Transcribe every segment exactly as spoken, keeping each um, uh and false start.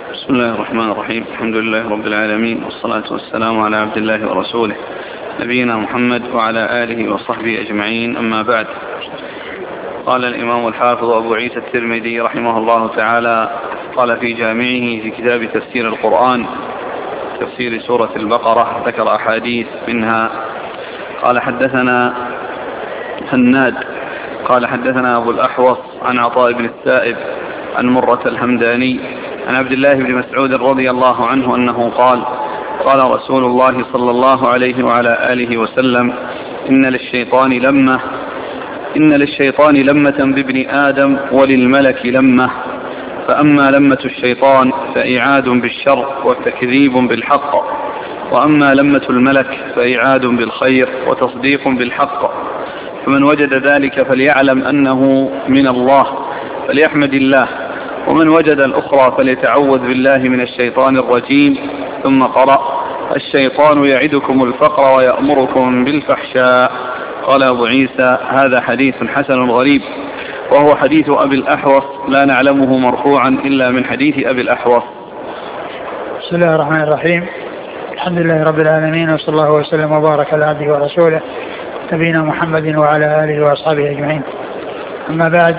بسم الله الرحمن الرحيم. الحمد لله رب العالمين، والصلاة والسلام على عبد الله ورسوله نبينا محمد وعلى آله وصحبه أجمعين، أما بعد. قال الإمام الحافظ أبو عيسى الترمذي رحمه الله تعالى قال في جامعه في كتاب تفسير القرآن تفسير سورة البقرة ذكر أحاديث منها. قال حدثنا هناد قال حدثنا أبو الأحوص عن عطاء بن السائب عن مرة الهمداني عن عبد الله بن مسعود رضي الله عنه أنه قال قال رسول الله صلى الله عليه وعلى آله وسلم إن للشيطان لمة إن للشيطان لمة بابن آدم وللملك لمة، فأما لمة الشيطان فإعاد بالشر وتكذيب بالحق، وأما لمة الملك فإعاد بالخير وتصديق بالحق، فمن وجد ذلك فليعلم أنه من الله فليحمد الله، ومن وجد الأخرى فليتعوذ بالله من الشيطان الرجيم. ثم قرأ الشيطان يعدكم الفقر ويأمركم بالفحشاء. قال أبو عيسى هذا حديث حسن غريب، وهو حديث أبي الأحوص لا نعلمه مرفوعا إلا من حديث أبي الأحوص. بسم الله الرحمن الرحيم. الحمد لله رب العالمين، وصلى الله وسلم وبارك على عبده ورسوله نبينا محمد وعلى آله وأصحابه أجمعين، أما بعد.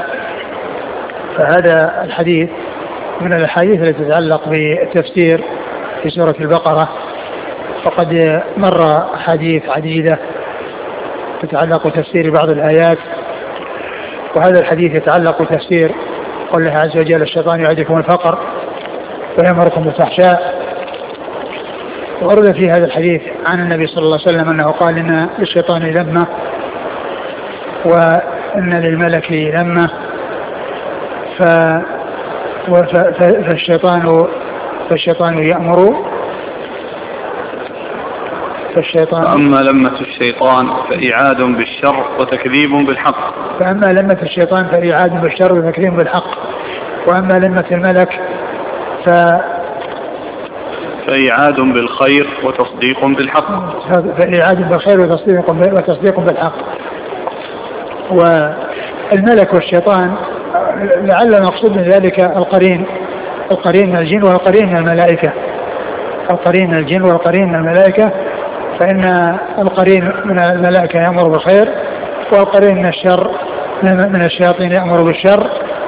فهذا الحديث من الأحاديث التي تتعلق بالتفسير في سورة البقرة، فقد مر أحاديث عديدة تتعلق بتفسير بعض الآيات، وهذا الحديث يتعلق بتفسير قول الله عز وجل الشيطان يعدكم الفقر ويأمركم بالفحشاء. ورد في هذا الحديث عن النبي صلى الله عليه وسلم أنه قال إن للشيطان لمة وإن للملك لمة، ف... ف... فالشيطان فالشيطان يأمر فالشيطان فأما لمة الشيطان فإعاد بالشر وتكذيب بالحق فأما لمة الشيطان فإعاد بالشر وتكذيب بالحق وأما لمة الملك ف فإعاد بالخير وتصديق بالحق فإعاد بالخير وتصديق وتصديق بالحق. والملك والشيطان لعل المقصود من ذلك القرين القرين من الجن والقرين من الملائكة القرين من الجن والقرين من الملائكة فإن القرين من الملائكة يأمر بالخير، والقرين من الشر من الشياطين يأمر بالشر.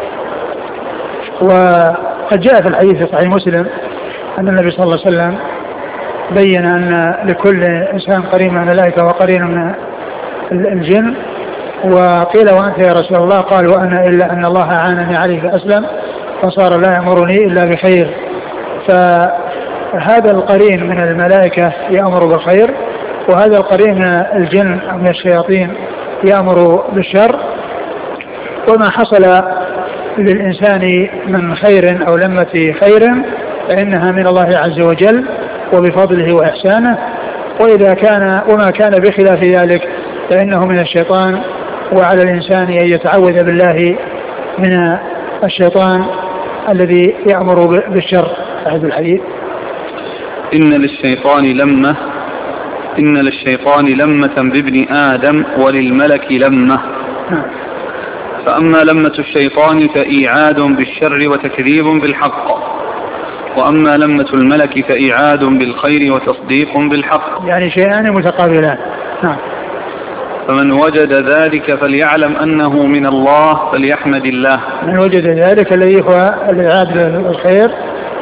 وقد جاء في الحديث في صحيح مسلم أن النبي صلى الله عليه وسلم بين أن لكل إنسان قرين من الملائكة وقرين من الجن، وقيل وأنت يا رسول الله؟ قال وأنا إلا أن الله أعانني عليه فأسلم فصار لا يأمرني إلا بخير. فهذا القرين من الملائكة يأمر بالخير، وهذا القرين من الجن أو من الشياطين يأمر بالشر. وما حصل للإنسان من خير أو لمة خير فإنها من الله عز وجل وبفضله وإحسانه، وإذا كان وما كان بخلاف ذلك فإنه من الشيطان، وعلى الإنسان أن يتعوذ بالله من الشيطان الذي يأمر بالشر. أعد الحديث. إن للشيطان لمة إن للشيطان لمة بابن آدم وللملك لمة، فأما لمة الشيطان فإيعاد بالشر وتكذيب بالحق، وأما لمة الملك فإيعاد بالخير وتصديق بالحق، يعني شيئان متقابلان. نعم. فمن وجد ذلك فليعلم أنه من الله فليحمد الله. من وجد ذلك الذي هو الإعاد بالخير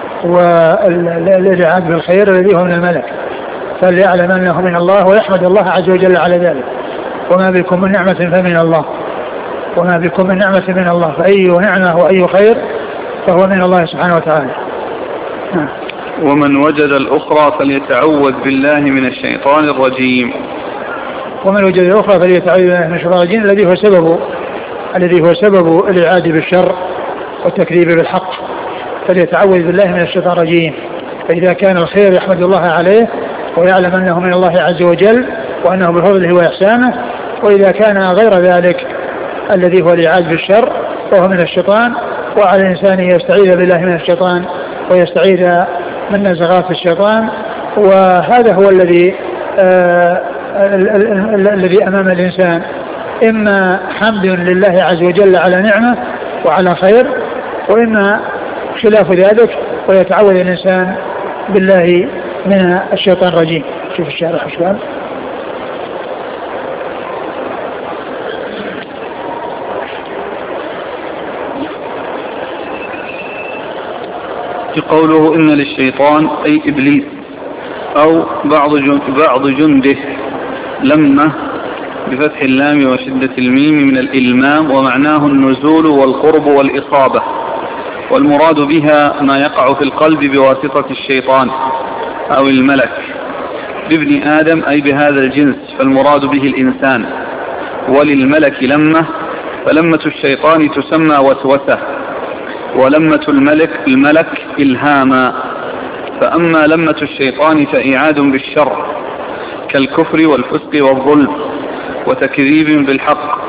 والإعاد بالخير الذي هو من الملك فليعلم أنه من الله ويحمد الله عز وجل على ذلك. وما بكم من نعمة فمن الله وما بكم من نعمة من الله فأي نعمة وأي خير فهو من الله سبحانه وتعالى. نعم. ومن وجد الأخرى فليتعوذ بالله من الشيطان الرجيم. ومن وجد الأخرى فليتعوذ بالله من الشيطان الرجيم الذي هو سبب الذي هو سبب الإعاد بالشر والتكذيب بالحق، فليتعوذ بالله من الشيطان الرجيم. فإذا كان الخير يحمد الله عليه ويعلم أنه من الله عز وجل وأنه بفضله وإحسانه، وإذا كان غير ذلك الذي هو الإعاد بالشر فهو من الشيطان، وعلى الإنسان يستعيذ بالله من الشيطان ويستعيذ من نزغات الشيطان. وهذا هو الذي آه الذي أمام الإنسان، إما حمد لله عز وجل على نعمة وعلى خير، وإما خلاف ذلك ويتعوذ الإنسان بالله من الشيطان الرجيم. شوف الشارح ايش قال. قوله إن للشيطان أي إبليس أو بعض بعض جنده لمة بفتح اللام وشدة الميم من الإلمام، ومعناه النزول والقرب والإصابة، والمراد بها ما يقع في القلب بواسطة الشيطان أو الملك بابن آدم أي بهذا الجنس، فالمراد به الإنسان. وللملك لمة، فلمة الشيطان تسمى وسوسة، ولمة الملك الملك إلهاما. فأما لمة الشيطان فإعاد بالشر كالكفر والفسق والظلم وتكذيب بالحق،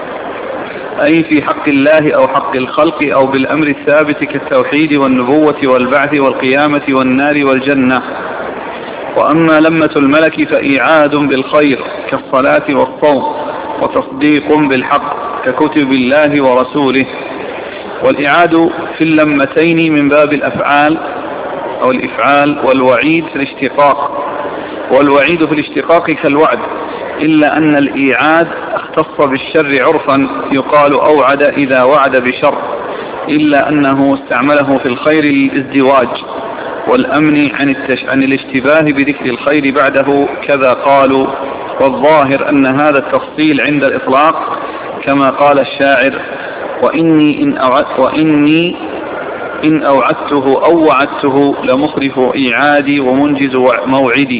أي في حق الله أو حق الخلق أو بالأمر الثابت كالتوحيد والنبوة والبعث والقيامة والنار والجنة. وأما لمة الملك فإعاد بالخير كالصلاة والصوم وتصديق بالحق ككتب الله ورسوله. والإعاد في اللمتين من باب الأفعال أو الإفعال، والوعيد في الاشتقاق، والوعيد في الاشتقاق كالوعد، إلا أن الإيعاد اختص بالشر عرفا، يقال أوعد إذا وعد بشر، إلا أنه استعمله في الخير للازدواج والأمن عن, التش... عن الاشتباه بذكر الخير بعده، كذا قالوا. والظاهر أن هذا التفصيل عند الإطلاق كما قال الشاعر: وإني إن, أوعد وإني إن أوعدته أو وعدته لمخرف إيعادي ومنجز موعدي.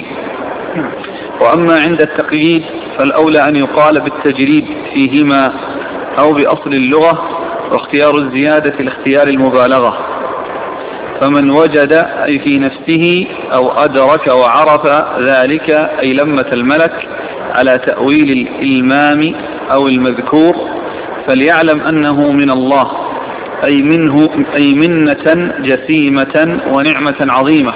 وأما عند التقييد فالأولى أن يقال بالتجريد فيهما أو بأصل اللغة، واختيار الزيادة لاختيار المبالغة. فمن وجد أي في نفسه أو أدرك وعرف ذلك أي لمة الملك على تأويل الإلمام أو المذكور، فليعلم أنه من الله، أي منه أي منة جسيمة ونعمة عظيمة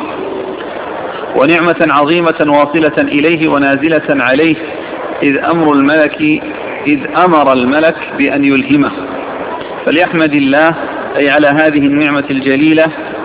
ونعمة عظيمة واصلة إليه ونازلة عليه، إذ أمر الملك إذ أمر الملك بأن يلهمه، فليحمد الله أي على هذه النعمة الجليلة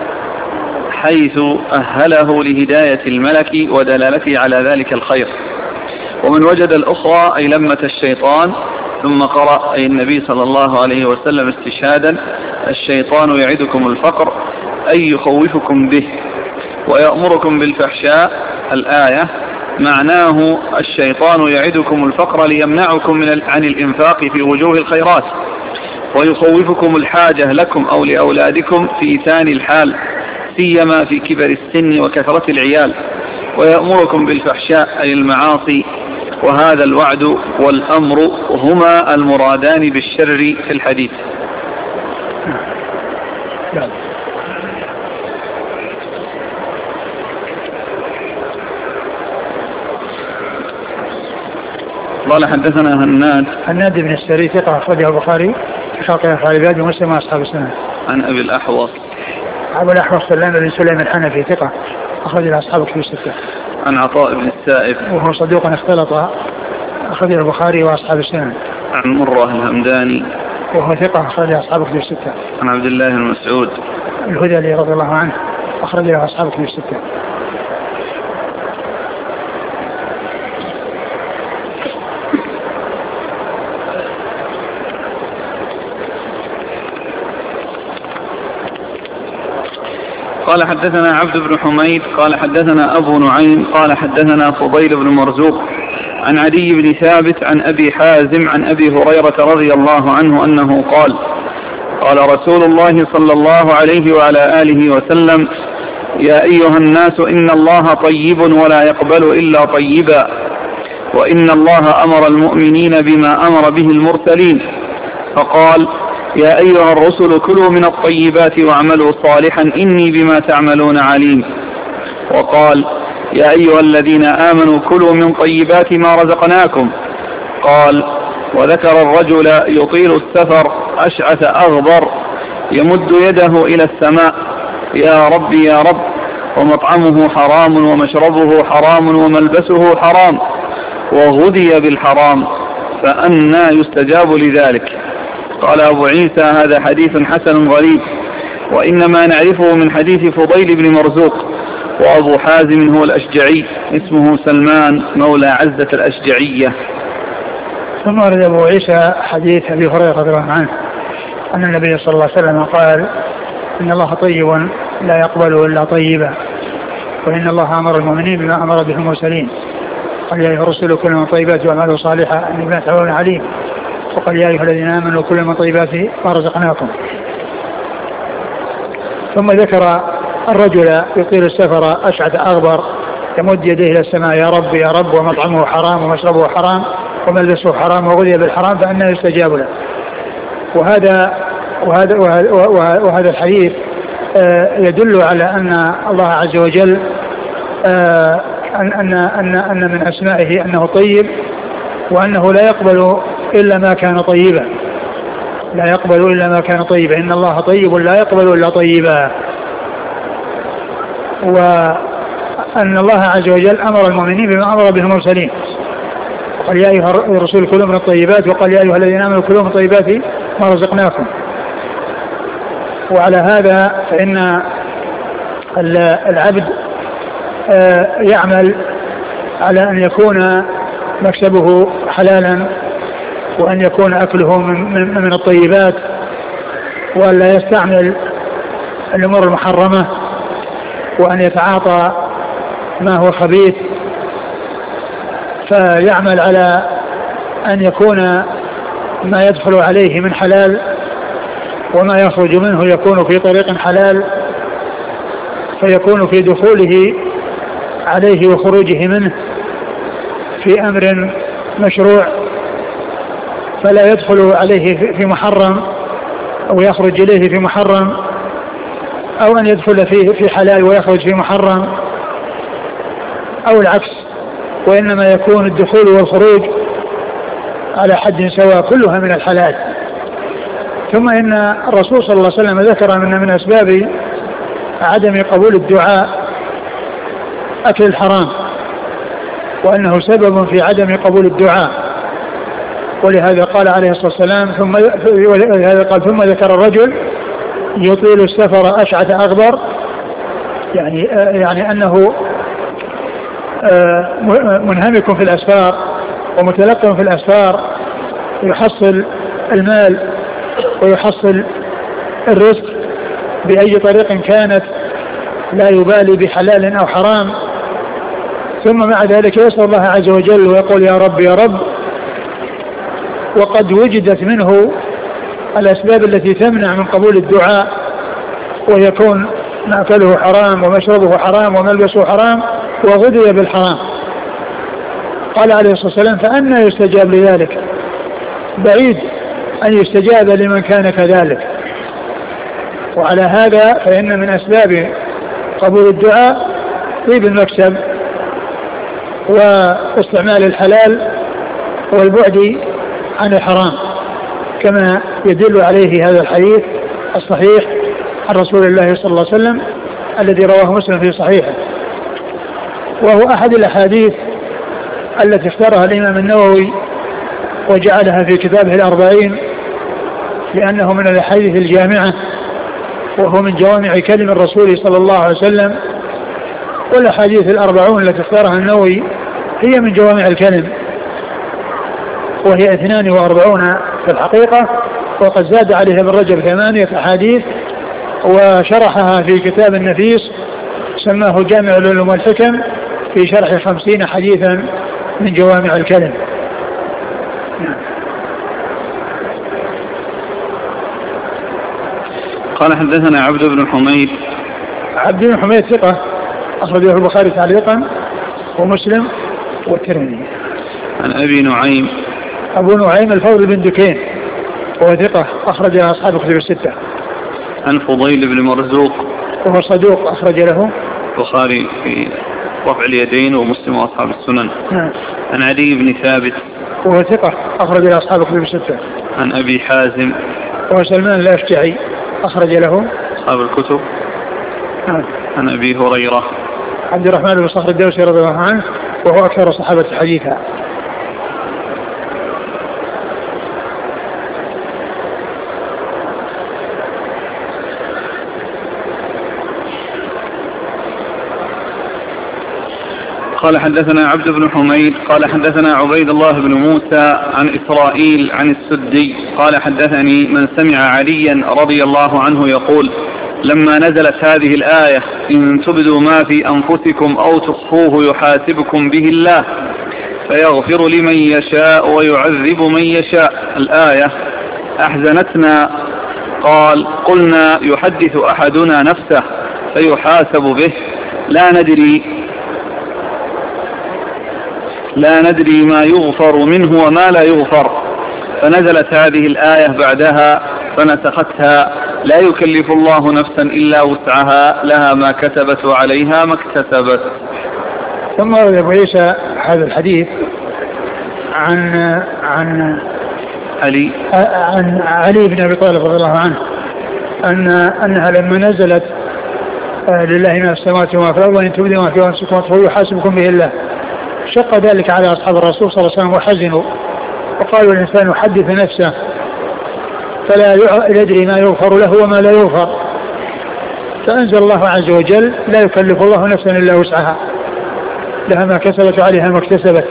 حيث أهله لهداية الملك ودلالته على ذلك الخير. ومن وجد الأخرى أي لمة الشيطان ثم قرأ أي النبي صلى الله عليه وسلم استشهادا: الشيطان يعدكم الفقر أي يخوفكم به ويأمركم بالفحشاء، الآية معناه الشيطان يعدكم الفقر ليمنعكم من عن الإنفاق في وجوه الخيرات، ويخوفكم الحاجة لكم أو لأولادكم في ثاني الحال سيما في كبر السن وكثرة العيال، ويأمركم بالفحشاء أي المعاصي. وهذا الوعد والأمر هما المرادان بالشر في الحديث. قال حدثنا هناد هناد بن السري ثقة أخرجه البخاري في خلق أفعال العباد ومسلم وأصحاب السنة. عن أبي الأحوص أبو الأحوص سلام بن سليم الحنفي ثقة أخرج أصحاب كتب الستة. عن عطاء بن السائب وهو صدوق اختلط أخرج البخاري وأصحاب السنة. عن مرة الهمداني وهو ثقة أخرج أصحاب كتب الستة. عن عبد الله بن مسعود الهذلي رضي الله عنه أخرج له أصحاب كتب الستة. قال حدثنا عبد بن حميد قال حدثنا أبو نعيم قال حدثنا فضيل بن مرزوق عن عدي بن ثابت عن أبي حازم عن أبي هريرة رضي الله عنه أنه قال: قال رسول الله صلى الله عليه وعلى آله وسلم: يا أيها الناس إن الله طيب ولا يقبل إلا طيبا، وإن الله أمر المؤمنين بما أمر به المرسلين، فقال: يا أيها الرسل كلوا من الطيبات واعملوا صالحا إني بما تعملون عليم. وقال: يا أيها الذين آمنوا كلوا من طيبات ما رزقناكم. قال: وذكر الرجل يطيل السفر أشعث أغبر يمد يده إلى السماء: يا رب يا رب، ومطعمه حرام ومشربه حرام وملبسه حرام وغذي بالحرام، فأنى يستجاب لذلك؟ قال أبو عيسى: هذا حديث حسن غريب وإنما نعرفه من حديث فضيل بن مرزوق. وأبو حازم هو الأشجعي، اسمه سلمان مولى عزة الأشجعية. ثم ورد أبو عيسى حديث أبي هريرة رضي الله عنه أن النبي صلى الله عليه وسلم قال إن الله طيب لا يقبل إلا طيبا، وإن الله أمر المؤمنين بما أمر به المرسلين، قال يا أيها الرسل كل من طيبات وأعمالوا صالحة إني بما تعملون عليم، وقال يا أيها الذين آمنوا كل من طيبات ما رزقناكم. ثم ذكر الرجل يطيل السفر أشعث أغبر يمد يديه إلى السماء يا رب يا رب ومطعمه حرام ومشربه حرام وملبسه حرام وغذي بالحرام فأنه يستجاب له. وهذا وهذا وهذا, وهذا الحديث يدل على أن الله عز وجل أن أن أن أن من أسمائه أنه طيب، وأنه لا يقبل إلا ما كان طيبا، لا يقبل إلا ما كان طيبا، إن الله طيب لا يقبل إلا طيبا. وأن الله عز وجل أمر المؤمنين بما أمر به المرسلين، قال يا أيها الرسول كلوا من الطيبات، وقال يا أيها الذين آمنوا كلوا من الطيبات ما رزقناكم. وعلى هذا فإن العبد يعمل على أن يكون مكسبه حلالا، وأن يكون أكله من, من الطيبات، وأن لا يستعمل الأمور المحرمة، وأن يتعاطى ما هو خبيث، فيعمل على أن يكون ما يدخل عليه من حلال، وما يخرج منه يكون في طريق حلال، فيكون في دخوله عليه وخروجه منه في أمر مشروع، فلا يدخل عليه في محرم أو يخرج إليه في محرم، أو أن يدخل فيه في حلال ويخرج في محرم، أو العكس، وإنما يكون الدخول والخروج على حد سواء كلها من الحلال. ثم إن الرسول صلى الله عليه وسلم ذكر أن من أسباب عدم قبول الدعاء أكل الحرام، وأنه سبب في عدم قبول الدعاء، ولهذا قال عليه الصلاة والسلام ثم ولهذا قال ثم ذكر الرجل يطيل السفر أشعث أغبر، يعني يعني أنه منهمك في الأسفار ومتلقم في الأسفار، يحصل المال ويحصل الرزق بأي طريق كانت، لا يبالي بحلال أو حرام، ثم مع ذلك يسأل الله عز وجل ويقول يا رب يا رب، وقد وجدت منه الأسباب التي تمنع من قبول الدعاء، ويكون مأكله حرام ومشربه حرام وملبسه حرام وغذي بالحرام. قال عليه الصلاة والسلام فأنى يستجاب لذلك، بعيد أن يستجاب لمن كان كذلك. وعلى هذا فإن من أسباب قبول الدعاء طيب المكسب واستعمال الحلال والبعد عن الحرام، كما يدل عليه هذا الحديث الصحيح عن رسول الله صلى الله عليه وسلم الذي رواه مسلم في صحيحه، وهو أحد الأحاديث التي اختارها الإمام النووي وجعلها في كتابه الأربعين، لأنه من الأحاديث الجامعة، وهو من جوامع كلم الرسول صلى الله عليه وسلم. والأحاديث الأربعون التي اختارها النووي هي من جوامع الكلم، وهي اثنان وأربعون في الحقيقة، وقد زاد عليها ابن رجب ثمانية أحاديث، وشرحها في كتاب النفيس سماه جامع العلوم والحكم في شرح خمسين حديثا من جوامع الكلم. قال حدثنا عبد بن حميد. عبد بن حميد ثقة أخرجه البخاري تعليقا ومسلم والترمذي. عن أبي نعيم. أبو نعيم الفضل بن دكين وهو ثقة أخرج أصحاب كتب الستة. عن فضيل بن مرزوق وهو صدوق أخرج له البخاري في رفع اليدين ومسلم وأصحاب السنن. نعم. عن علي بن ثابت وهو ثقة أخرج له أصحاب كتب الستة. عن أبي حازم وهو سلمان الأشجعي أخرج له أصحاب الكتب. نعم. عن أبي هريرة عبد الرحمن بن صخر الدوسي رضي الله عنه وهو أكثر الصحابة حديثا. قال حدثنا عبد بن حميد قال حدثنا عبيد الله بن موسى عن إسرائيل عن السدي قال حدثني من سمع عليا رضي الله عنه يقول لما نزلت هذه الآية إن تبدوا ما في أنفسكم أو تخفوه يحاسبكم به الله فيغفر لمن يشاء ويعذب من يشاء الآية أحزنتنا. قال قلنا يحدث أحدنا نفسه فيحاسب به لا ندري لا ندري ما يغفر منه وما لا يغفر فنزلت هذه الآية بعدها فنسختها لا يكلف الله نفسا إلا وسعها لها ما كتبت وعليها ما اكتسبت. ثم ورد أبو عيسى هذا الحديث عن عن علي عن علي بن أبي طالب رضي الله عنه أن أنها لما نزلت لله ما في السماوات وما في الأرض وإن تبدوا ما في أنفسكم فهو يحاسبكم به الله، شق ذلك على أصحاب الرسول صلى الله عليه وسلم وحزنوا وقالوا الإنسان يحدث نفسه فلا يدري ما يغفر له وما لا يغفر، فأنزل الله عز وجل لا يكلف الله نفسا إلا وسعها لها ما كسبت وعليها ما اكتسبت،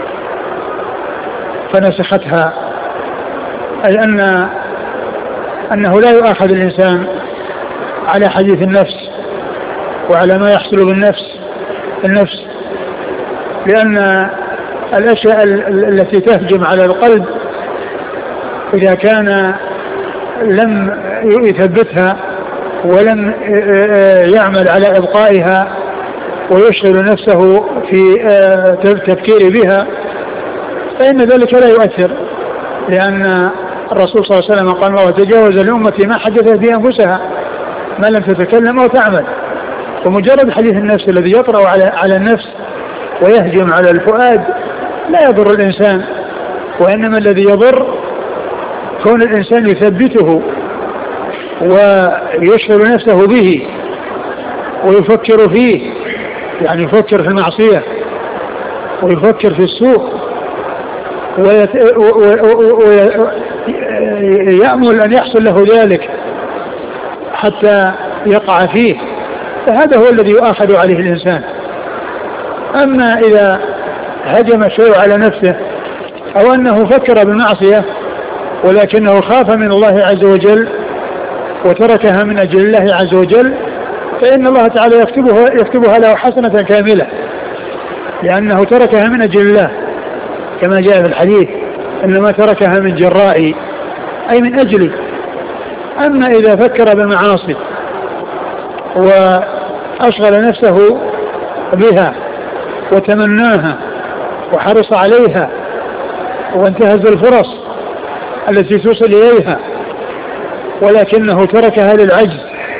فنسختها، أي أن أنه لا يؤاخذ الإنسان على حديث النفس وعلى ما يحصل بالنفس النفس، لأن الأشياء التي تهجم على القلب إذا كان لم يثبتها ولم يعمل على إبقائها ويشغل نفسه في التفكير بها فإن ذلك لا يؤثر، لأن الرسول صلى الله عليه وسلم قال الله تجاوز لأمتي ما حدثت به أنفسها ما لم تتكلم أو تعمل. ومجرد حديث النفس الذي يطرأ على على النفس ويهجم على الفؤاد لا يضر الإنسان، وإنما الذي يضر كون الإنسان يثبته ويشغل نفسه به ويفكر فيه، يعني يفكر في المعصية ويفكر في السوء ويأمل أن يحصل له ذلك حتى يقع فيه، فهذا هو الذي يؤاخذ عليه الإنسان. أما إذا هجم الشيء على نفسه أو أنه فكر بالمعصية ولكنه خاف من الله عز وجل وتركها من أجل الله عز وجل فإن الله تعالى يكتبها, يكتبها له حسنة كاملة، لأنه تركها من أجل الله كما جاء في الحديث إنما تركها من جرائي أي من أجلي. أما إذا فكر بالمعاصي وأشغل نفسه بها وتمناها وحرص عليها وانتهز الفرص التي توصل إليها ولكنه تركها للعجز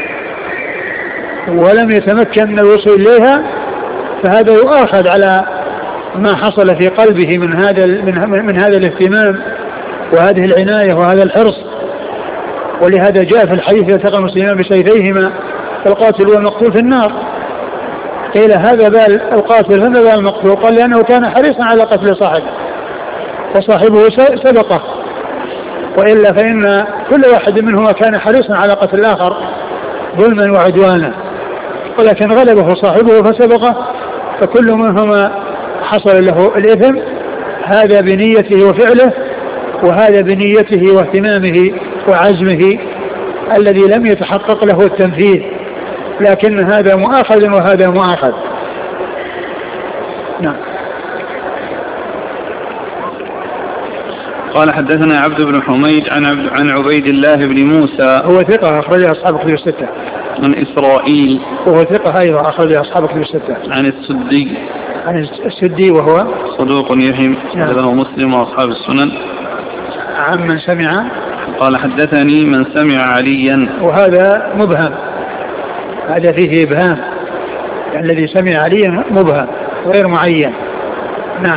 ولم يتمكن من الوصول إليها فهذا يؤاخذ على ما حصل في قلبه من هذا من, من هذا الاهتمام وهذه العناية وهذا الحرص. ولهذا جاء في الحديث يلتقى المسلمان بسيفيهما فالقاتل والمقتول في النار، قيل هذا بال القاتل فما بال المقتول؟ قال لأنه كان حريصا على قتل صاحبه وصاحبه سبقه، وإلا فإن كل واحد منهما كان حريصا على قتل الآخر ظلما وعدوانا، ولكن غلبه صاحبه فسبقه فكل منهما حصل له الإثم، هذا بنيته وفعله وهذا بنيته واهتمامه وعزمه الذي لم يتحقق له التنفيذ، لكن هذا مؤاخذ وهذا مؤاخذ. نعم. قال حدثنا عبد بن حميد عن عبد عن عبيد الله بن موسى هو ثقة أخرج أصحاب كتب الستة. عن إسرائيل وهو ثقة أيضا أخرج أصحاب كتب الستة. عن السدي عن السدي وهو صدوق يهم له مسلم وأصحاب السنن. عن من سمع قال حدثني من سمع عليا، وهذا مبهم، هذا فيه إبهام، يعني الذي سمع عليا مبهم غير معين. نعم.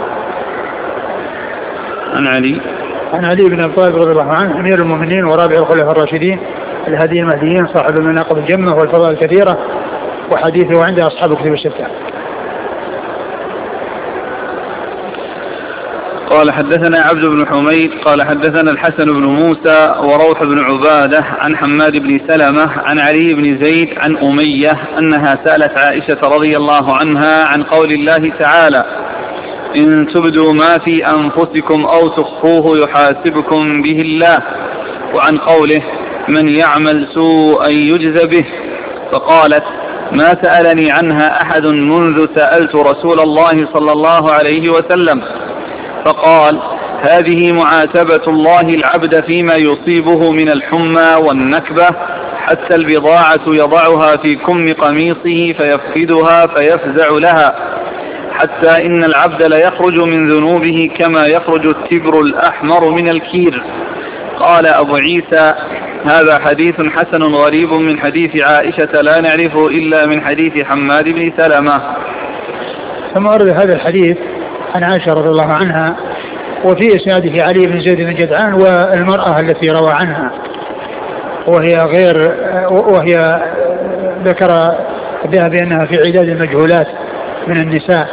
عن علي عن علي بن أبي طالب رضي الله عنه أمير المؤمنين ورابع الخلفاء الراشدين الهادي المهديين صاحب المناقب الجمة والفضائل الكثيرة، وحديثه عند أصحاب الكتب الستة. قال حدثنا عبد بن حميد قال حدثنا الحسن بن موسى وروح بن عبادة عن حماد بن سلمة عن علي بن زيد عن أمية أنها سألت عائشة رضي الله عنها عن قول الله تعالى إن تبدوا ما في أنفسكم أو تخفوه يحاسبكم به الله، وعن قوله من يعمل سوءا يجز به، فقالت ما سألني عنها أحد منذ سألت رسول الله صلى الله عليه وسلم، فقال هذه معاتبة الله العبد فيما يصيبه من الحمى والنكبة حتى البضاعة يضعها في كم قميصه فيفقدها فيفزع لها، حتى إن العبد ليخرج من ذنوبه كما يخرج التبر الأحمر من الكير. قال أبو عيسى هذا حديث حسن غريب من حديث عائشة لا نعرفه إلا من حديث حماد بن سلمة. ثم أرد هذا الحديث عن عائشة رضي الله عنها وفي إسناده علي بن زيد بن جدعان والمرأة التي روى عنها، وهي غير وهي ذكر بها بأنها في عداد المجهولات من النساء.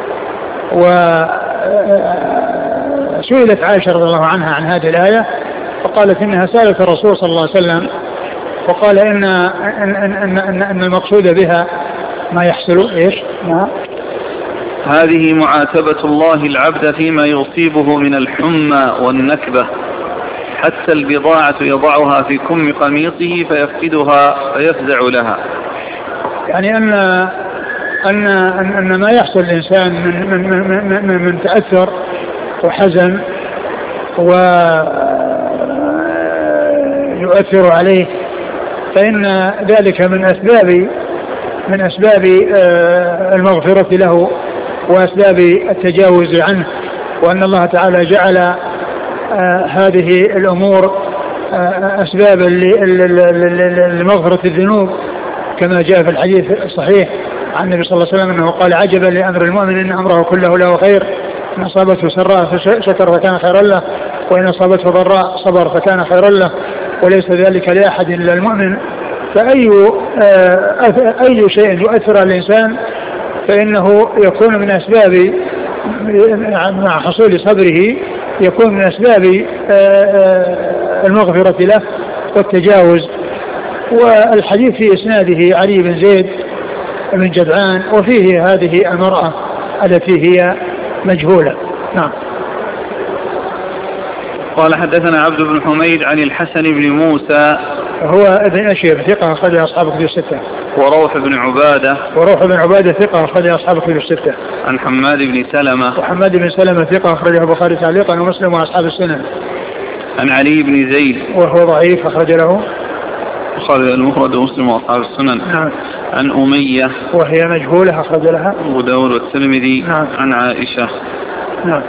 وسئلت عائشة رضي الله عنها عن هذه الآية فقالت إنها سألت الرسول صلى الله عليه وسلم وقال إن, إن, إن, إن, إن المقصود بها ما يحصل إيش ما هذه معاتبة الله العبد فيما يصيبه من الحمى والنكبة حتى البضاعة يضعها في كم قميصه فيفقدها فيفزع لها، يعني أن أن أن ما يحصل الإنسان من من من من, من تأثر وحزن ويؤثر عليه فإن ذلك من أسباب من أسباب المغفرة له وأسباب التجاوز عنه، وأن الله تعالى جعل هذه الأمور أسبابا لمغفرة الذنوب كما جاء في الحديث الصحيح عن النبي صلى الله عليه وسلم أنه قال عجبا لأمر المؤمن إن أمره كله له خير، إن أصابته سراء شكر فكان خيرا له، وإن أصابته ضراء صبر فكان خيرا له، وليس ذلك لأحد إلا المؤمن. فأي أي شيء يؤثر على الإنسان فإنه يكون من أسباب مع حصول صبره يكون من أسباب المغفرة له والتجاوز. والحديث في إسناده علي بن زيد بن جدعان وفيه هذه المرأة التي هي مجهولة. نعم. قال حدثنا عبد بن حميد عن الحسن بن موسى هو ابن أشيب ثقة أخرج أصحاب كتب الستة. وروح بن عبادة وروح بن عبادة ثقة أخرج أصحاب كتب الستة. عن حماد بن سلمة وحماد بن سلمة ثقة أخرجه البخاري تعليقا ومسلم وأصحاب السنن. عن علي بن زيد وهو ضعيف أخرج له البخاري المفرد ومسلم وأصحاب السنن. نعم. عن أمية وهي مجهولة أخرج لها أبو داود والترمذي. نعم. عن عائشة. نعم.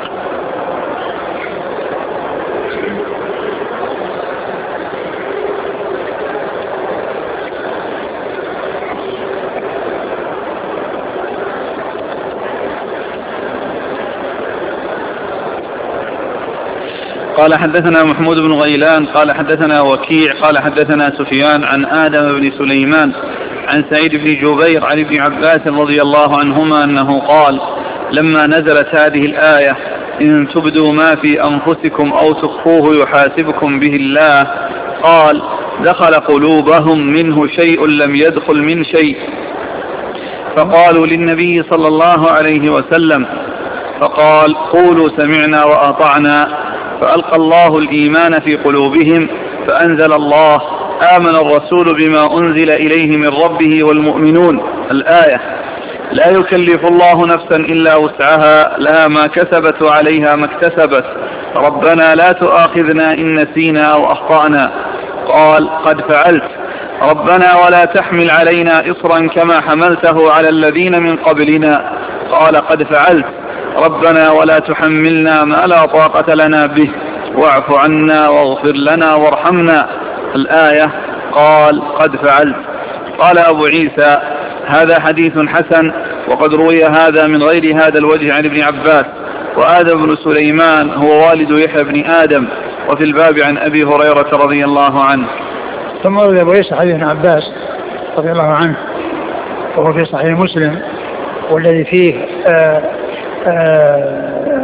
قال حدثنا محمود بن غيلان قال حدثنا وكيع قال حدثنا سفيان عن آدم بن سليمان عن سعيد بن جبير عن ابن عباس رضي الله عنهما أنه قال لما نزلت هذه الآية إن تبدوا ما في أنفسكم أو تخفوه يحاسبكم به الله، قال دخل قلوبهم منه شيء لم يدخل من شيء، فقالوا للنبي صلى الله عليه وسلم فقال قولوا سمعنا وأطعنا، فألقى الله الإيمان في قلوبهم فأنزل الله آمن الرسول بما أنزل إليه من ربه والمؤمنون الآية لا يكلف الله نفسا إلا وسعها لها ما كسبت وعليها ما اكتسبت ربنا لا تؤاخذنا إن نسينا أو أخطأنا، قال قد فعلت ربنا ولا تحمل علينا إصرا كما حملته على الذين من قبلنا، قال قد فعلت ربنا ولا تحملنا ما لا طاقة لنا به واعف عنا واغفر لنا وارحمنا الآية، قال قد فعلت. قال أبو عيسى هذا حديث حسن وقد روي هذا من غير هذا الوجه عن ابن عباس، وآدم بن سليمان هو والد يحيى بن آدم، وفي الباب عن أبي هريرة رضي الله عنه. ثم روي أبو عيسى حديث ابن عباس رضي الله عنه وهو في صحيح مسلم والذي فيه آآ آآ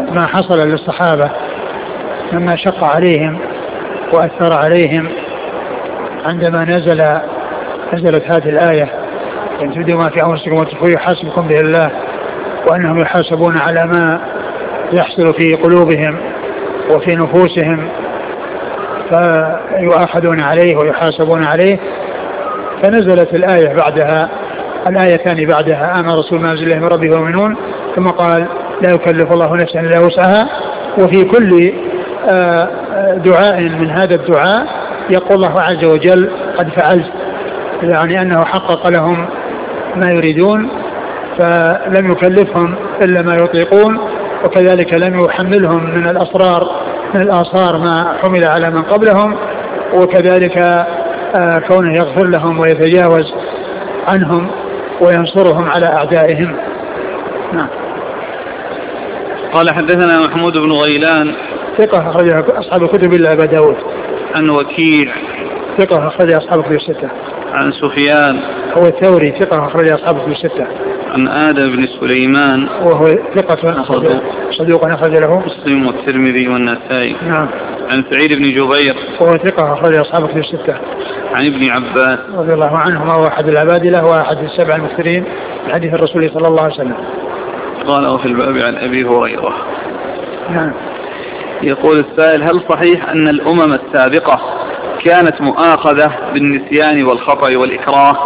ما حصل للصحابة مما شق عليهم وأثر عليهم عندما نزل نزلت هذه الآية إن تبدوا ما في أنفسكم وتخفوه يحاسبكم به الله، وأنهم يحاسبون على ما يحصل في قلوبهم وفي نفوسهم فيؤاخذون عليه ويحاسبون عليه. فنزلت الآية بعدها الآيتان بعدها آمن رسول ما أنزل إليه من ربه ومؤمنون، ثم قال لا يكلف الله نفسا إلا وسعها. وفي كل دعاء من هذا الدعاء يقول الله عز وجل قد فعلت، يعني أنه حقق لهم ما يريدون فلم يكلفهم إلا ما يطيقون، وكذلك لم يحملهم من الأسرار من الآثار ما حمل على من قبلهم، وكذلك كونه يغفر لهم ويتجاوز عنهم وينصرهم على أعدائهم. نعم. قال حدثنا محمود بن غيلان ثقة أخرجها أصحاب الكتب إلا أبا داود. عن وكيع ثقة أخرجها أصحاب الكتب الستة. عن سفيان هو الثوري ثقة أخرجها أصحاب الكتب الستة. عن آدم بن سليمان وهو ثقة صدوق أخرج له مسلم والترمذي والنسائي. نعم. عن سعيد بن جبير وهو ثقة أخرجها أصحاب الكتب الستة. عن ابن عباس رضي الله عنهما وأحد العبادلة وأحد السبع المكثرين من حديث الرسول صلى الله عليه وسلم. قال وفي الباب عن أبي هريرة. نعم. يقول السائل هل صحيح أن الأمم السابقة كانت مؤاخذة بالنسيان والخطأ والإكراه؟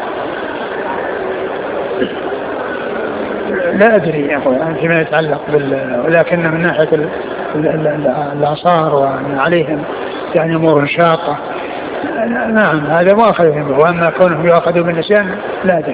لا أدري أقول فيما يتعلق بال، ولكن من ناحية الآثار وأن عليهم يعني أمور شاقة نعم هذا مؤاخذ به، وأما كونهم يؤاخذوا بالنسيان لا أدري.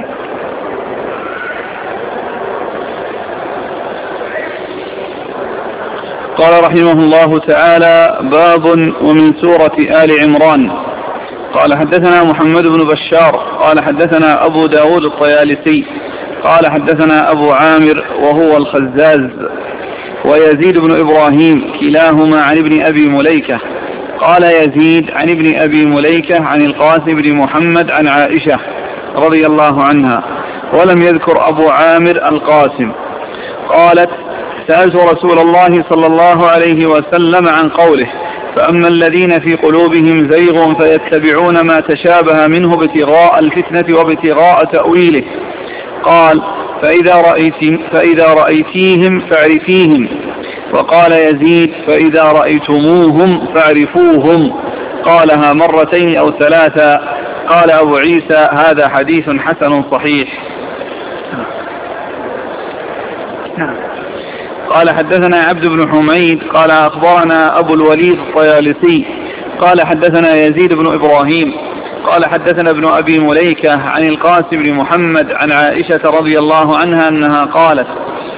قال رحمه الله تعالى باب ومن سورة آل عمران. قال حدثنا محمد بن بشار قال حدثنا أبو داود الطيالسي قال حدثنا أبو عامر وهو الخزاز ويزيد بن إبراهيم كلاهما عن ابن أبي مليكة. قال يزيد عن ابن أبي مليكة عن القاسم بن محمد عن عائشة رضي الله عنها، ولم يذكر أبو عامر القاسم. قالت سألت رسول الله صلى الله عليه وسلم عن قوله فأما الذين في قلوبهم زيغ فيتبعون ما تشابه منه ابتغاء الفتنة وابتغاء تأويله. قال فإذا, رأيت فإذا رأيتيهم فاعرفيهم. وقال يزيد فإذا رأيتموهم فاعرفوهم. قالها مرتين أو ثلاثة. قال أبو عيسى هذا حديث حسن صحيح. نعم. قال حدثنا عبد بن حميد قال أخبرنا أبو الوليد الطيالسي قال حدثنا يزيد بن إبراهيم قال حدثنا ابن أبي مليكة عن القاسم بن محمد عن عائشة رضي الله عنها أنها قالت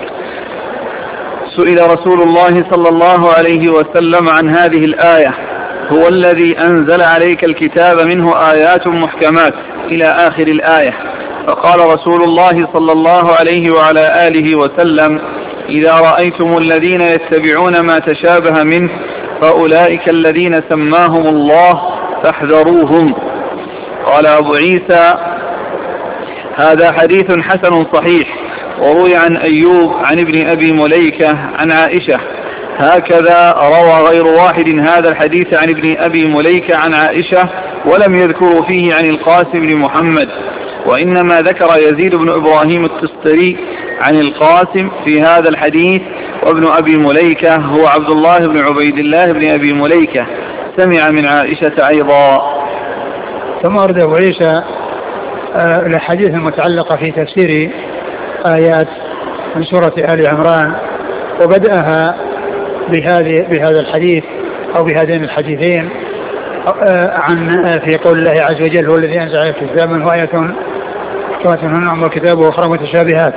سئل رسول الله صلى الله عليه وسلم عن هذه الآية هو الذي أنزل عليك الكتاب منه آيات محكمات إلى آخر الآية، فقال رسول الله صلى الله عليه وعلى آله وسلم إذا رأيتم الذين يتبعون ما تشابه منه فأولئك الذين سماهم الله فاحذروهم. قال أبو عيسى هذا حديث حسن صحيح. وروي عن أيوب عن ابن أبي مليكة عن عائشة هكذا روى غير واحد هذا الحديث عن ابن أبي مليكة عن عائشة ولم يذكروا فيه عن القاسم بن محمد، وإنما ذكر يزيد بن إبراهيم التستري عن القاسم في هذا الحديث. وابن أبي مليكة هو عبد الله بن عبيد الله بن أبي مليكة سمع من عائشة أيضا. ثم أرد أبو عيسى الحديث المتعلقة في تفسير آيات من سورة آل عمران، وبدأها بهذه بهذا الحديث أو بهذين الحديثين عن في قول الله عز وجل هو الذي أنزل عليك الكتاب منه آيات محكمات هن أم الكتاب وأخرى متشابهات.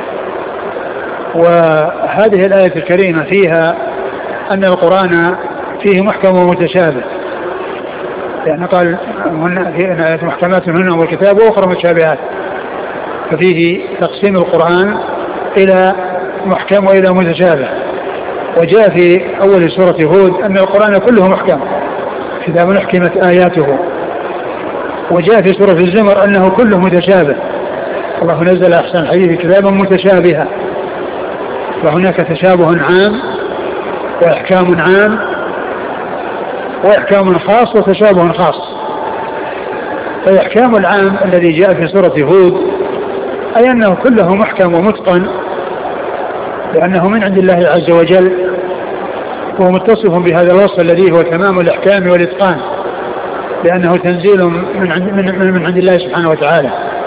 وهذه الآية الكريمة فيها أن القرآن فيه محكم ومتشابه، يعني قال في آيات محكمات هن أم الكتاب وأخرى متشابهات، ففيه تقسيم القرآن إلى محكم وإلى متشابه. وجاء في أول سورة هود أن القرآن كله محكم كتاب حكمت آياته، وجاء في سورة الزمر أنه كله متشابه الله نزل أحسن الحديث كتابا متشابها. فهناك تشابه عام وإحكام عام وإحكام خاص وتشابه خاص. فالإحكام العام الذي جاء في سورة هود أي أنه كله محكم ومتقن لأنه من عند الله عز وجل، وهو متصف بهذا الوصف الذي هو تمام الإحكام والإتقان، لأنه تنزيل من عند, من, من عند الله سبحانه وتعالى.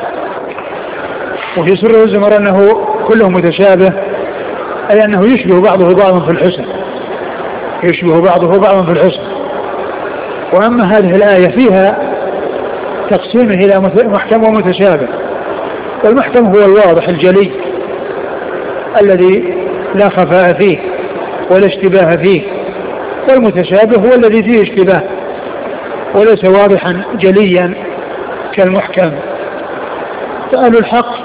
وفي سورة الزمر أنه كله متشابه أي أنه يشبه بعضه بعضا في الحسن، يشبه بعضه بعضا في الحسن. وأما هذه الآية فيها تقسيمه إلى محكم ومتشابه، والمحكم هو الواضح الجلي الذي لا خفاء فيه ولا اشتباه فيه، والمتشابه هو الذي فيه اشتباه وليس واضحا جليا كالمحكم. فأهل الحق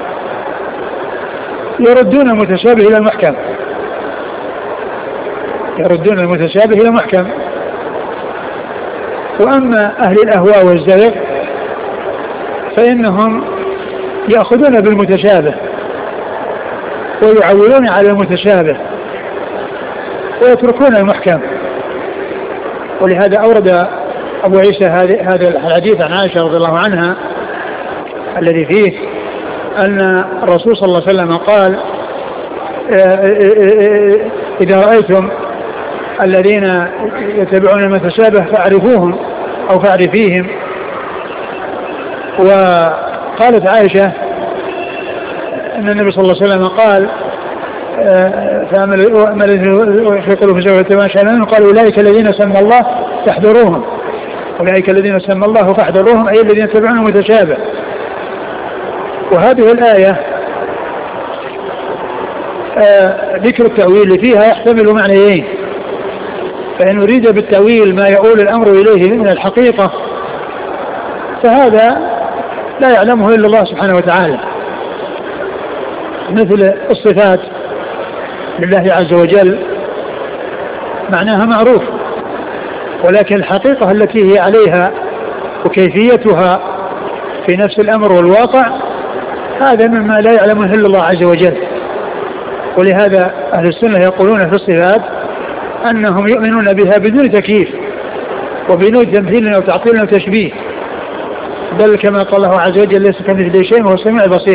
يردون المتشابه إلى المحكم، يردون المتشابه إلى المحكم. وأما أهل الأهواء والزيغ فإنهم يأخذون بالمتشابه ويعولون على المتشابه ويتركون المحكم. ولهذا أورد أبو عيسى هذا الحديث عن عائشة رضي الله عنها الذي فيه أن الرسول صلى الله عليه وسلم قال: إذا رأيتم الذين يتبعون المتشابه فاعرفوهم أو فاعرفيهم. وقالت عائشة أن النبي صلى الله عليه وسلم قال: فأما في قلوب زوجة شأنهم قالوا أولئك الذين سمى الله فاحذروهم، أولئك الذين سمى الله فاحذروهم أي الذين يتبعون المتشابه. وهذه الآية ذكر التأويل فيها يحتمل معنيين، فإن أريد بالتأويل ما يؤول الأمر إليه من الحقيقة فهذا لا يعلمه إلا الله سبحانه وتعالى، مثل الصفات لله عز وجل معناها معروف، ولكن الحقيقة التي هي عليها وكيفيتها في نفس الأمر والواقع هذا مما لا يعلمه إلا الله عز وجل. ولهذا أهل السنة يقولون في الصفات أنهم يؤمنون بها بدون تكييف وبدون تمثيل أو تعطيل أو تشبيه، بل كما قال الله عز وجل: ليس كمثله شيء وهو السميع البصير.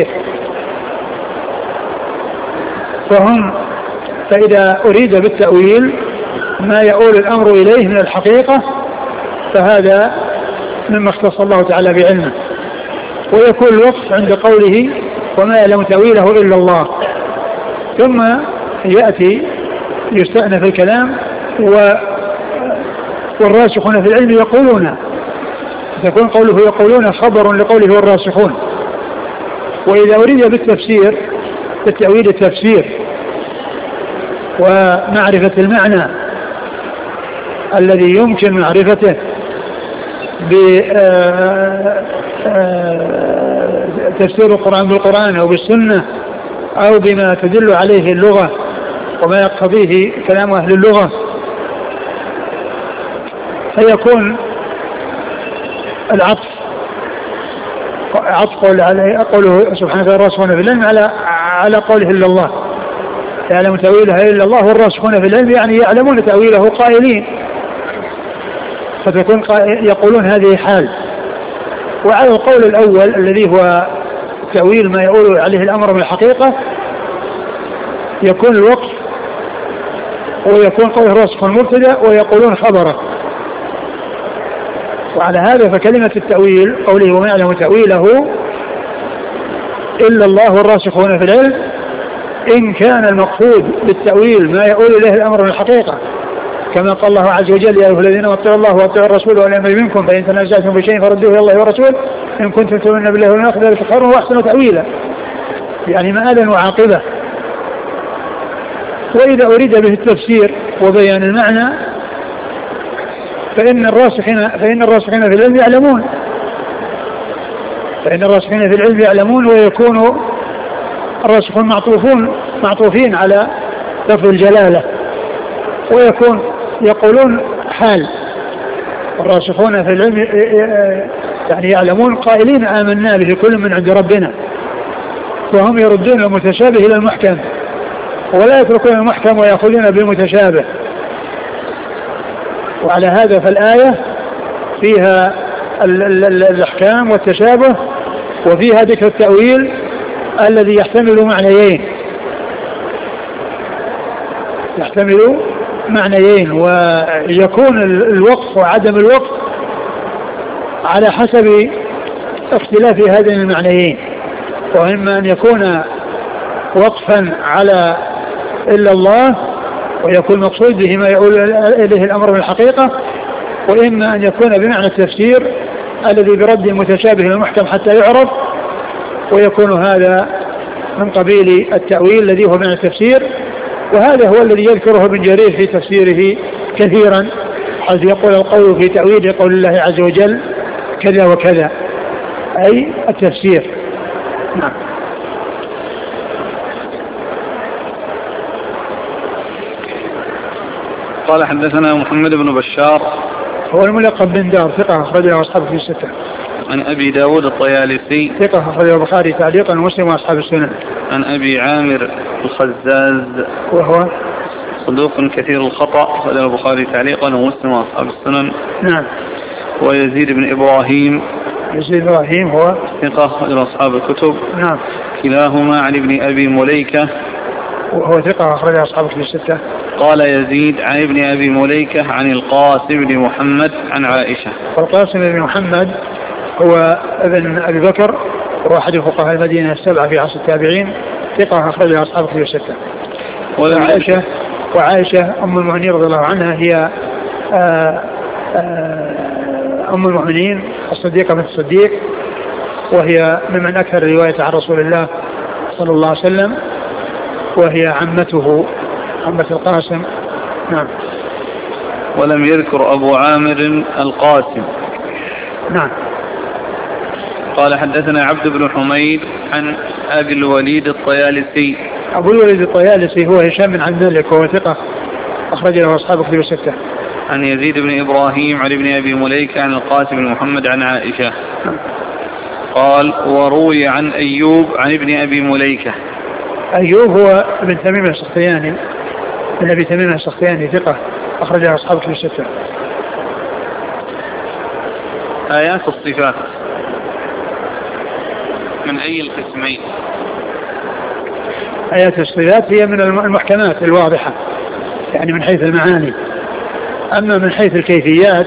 فهم فإذا أريد بالتأويل ما يؤول الأمر إليه من الحقيقة فهذا مما اختص الله تعالى بعلمه، ويكون الوقف عند قوله: وما يعلم تأويله إلا الله. ثم يأتي يستأنف الكلام و والراسخون في العلم يقولون، تكون قوله يقولون خبر لقوله والراسخون. وإذا أريد بالتفسير بالتأويل التفسير ومعرفة المعنى الذي يمكن معرفته بتفسير القرآن بالقرآن أو بالسنة أو بما تدل عليه اللغة وما يقتضيه كلام أهل اللغة، فيكون العطف عطف قوله سبحانه وتعالى الراسخون في العلم على على قوله إلا الله، يعلم تأويلها إلا الله، والراسخون في العلم يعني يعلمون تأويله قائلين، فتكون يقولون هذه حال. وعلى القول الأول الذي هو تأويل ما يقول عليه الأمر من الحقيقة يكون الوقف ويكون قوله راسخ المبتدأ ويقولون خبره. وعلى هذا فكلمة التأويل قوله وما يعلم تأويله إلا الله والراسخون في العلم، إن كان المقصود بالتأويل ما يقول إليه الأمر من الحقيقة كما قال الله عز وجل: يا أيها الذين اطيعوا الله واطيعوا الرسول وأولي الأمر منكم فإن تنازعتم في شيء فردوه إلى الله والرسول إن كنتم تؤمنون بالله واليوم الآخر ذلك خير وأحسن تأويلا، يعني مآلا وعاقبة. وإذا أريد به التفسير وبيان المعنى فإن الراسخين فإن الراسخين في العلم يعلمون فإن الراسخين في العلم يعلمون ويكون الراسخون معطوفون معطوفين على لفظ الجلالة، ويكون يقولون حال، الراسخون في العلم يعني يعلمون قائلين آمنا به كل من عند ربنا، وهم يردون المتشابه إلى المحكم ولا يتركون المحكم ويأخذون بالمتشابه. وعلى هذا فالآية فيها ال ال ال الأحكام والتشابه، وفيها ذكر التأويل الذي يحتمل معنيين يحتمل معنيين ويكون الوقف وعدم الوقف على حسب اختلاف هذين المعنيين، وإما أن يكون وقفا على إلا الله ويكون مقصود به ما يقول إليه الأمر من الحقيقة، وإما أن يكون بمعنى التفسير الذي برد المتشابه المحكم حتى يعرف، ويكون هذا من قبيل التأويل الذي هو معنى التفسير. وهذا هو الذي يذكره ابن جرير في تفسيره كثيرا، حيث يقول القول في تأويل قول الله عز وجل كذا وكذا، أي التفسير. نعم. قال حدثنا محمد بن بشار هو الملقب بن دار، ثقة أخرجه أصحابه في الستة. عن أبي داود الطيالسي ثقة أخرجه البخاري تعليقا ومسلم وأصحاب السنن. عن أبي عامر الخزاز وهو صدوق كثير الخطأ، أخرجه البخاري تعليقا ومسلم وأصحاب السنن. نعم. ويزيد بن إبراهيم يزيد بن إبراهيم هو ثقة، أخرجه أصحاب الكتب. نعم. كلاهما عن ابن أبي مليكة وهو ثقة أخرجه أصحابه في الستة. قال يزيد عن ابن أبي مليكة عن القاسم بن محمد عن عائشة. والقاسم بن محمد هو ابن أبي بكر وهو أحد فقهاء المدينة السبعة في عصر التابعين، ثقة أخرجه أصحابه في الستة. وعائشة وعائشة أم المؤمنين رضي الله عنها هي آآ آآ أم المؤمنين الصديقة بنت الصديق، وهي ممن أكثر رواية عن رسول الله صلى الله عليه وسلم، وهي عمته عمة القاسم. نعم. ولم يذكر أبو عامر القاسم. نعم. قال حدثنا عبد بن حميد عن أبي الوليد الطيالسي. أبو الوليد الطيالسي هو هشام بن عبد الملك وهو ثقة، أخرج له أصحاب كتب الستة. عن يزيد بن إبراهيم عن ابن أبي مليكة عن القاسم بن محمد عن عائشة. قال وروي عن أيوب عن ابن أبي مليكة. أيوب هو ابن تميم السختياني، ابن أبي تميم السختياني ثقة، أخرجها أصحاب كتب الستة. آيات الصفات من أي القسمين؟ آيات الصفات هي من المحكمات الواضحة، يعني من حيث المعاني. أما من حيث الكيفيات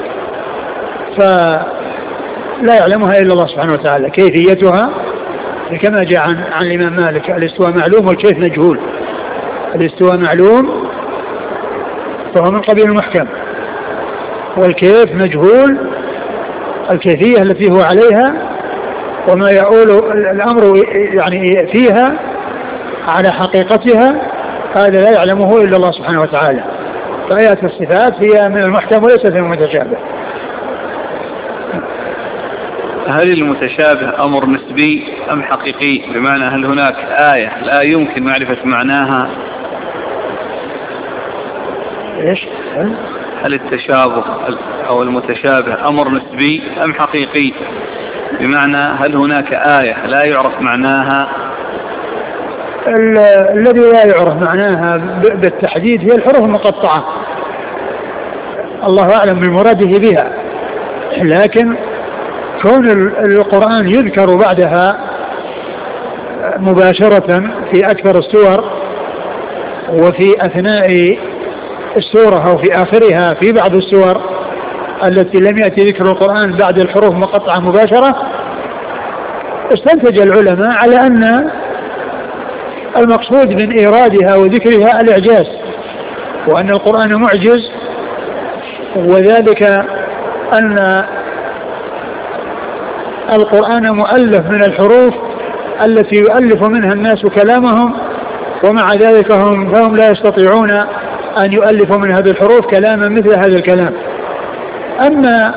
فلا يعلمها إلا الله سبحانه وتعالى. كيفيتها كما جاء عن, عن الإمام مالك: الاستواء معلوم والكيف مجهول. الاستواء معلوم فهو من قبيل المحكم، والكيف مجهول، الكيفية التي هو عليها وما يقول الأمر يعني فيها على حقيقتها هذا لا يعلمه إلا الله سبحانه وتعالى. فآيات الصفات هي من المحكم وليست من المتشابه. هل المتشابه أمر نسبي أم حقيقي؟ بمعنى هل هناك آية لا يمكن معرفة معناها؟ إيش؟ هل التشابه أو المتشابه أمر نسبي أم حقيقي؟ بمعنى هل هناك آية لا يعرف معناها؟ الذي لا يعرف معناها بالتحديد هي الحروف المقطعة، الله أعلم بمراده بها، لكن كون القرآن يذكر بعدها مباشرة في أكثر السور وفي أثناء السورة أو في آخرها في بعض السور التي لم يأتي ذكر القرآن بعد الحروف مقطعة مباشرة، استنتج العلماء على أن المقصود من إيرادها وذكرها الإعجاز، وأن القرآن معجز، وذلك أن القرآن مؤلف من الحروف التي يؤلف منها الناس كلامهم، ومع ذلك هم فهم لا يستطيعون أن يؤلفوا من هذه الحروف كلاما مثل هذا الكلام. أما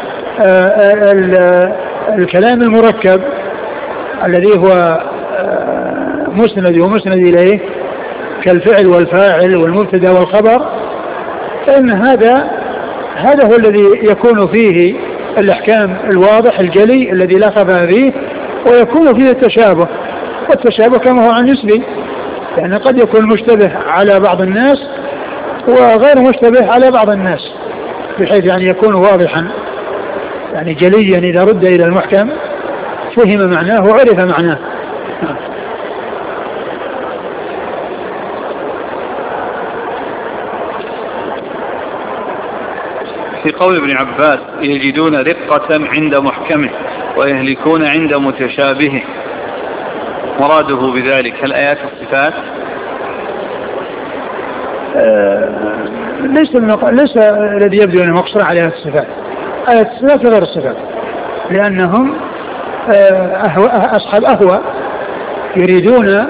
الكلام المركب الذي هو مسند ومسند إليه كالفعل والفاعل والمبتدا والخبر، فإن هذا هذا هو الذي يكون فيه الأحكام الواضح الجلي الذي لا خفاء فيه، ويكون فيه التشابه، والتشابه كما هو عن نسبي، يعني قد يكون مشتبه على بعض الناس وغير مشتبه على بعض الناس، بحيث يعني يكون واضحا يعني جليا إذا رد إلى المحكم فهم معناه وعرف معناه. في قول ابن عباس يجدون رقة عند محكمه ويهلكون عند متشابهه، مراده بذلك هل آيات الصفات؟ آه ليس ليس الذي يبدو أنه مقصر على آيات الصفات. آيات الصفات غير الصفات، لأنهم أهوى أصحاب أهوى يريدون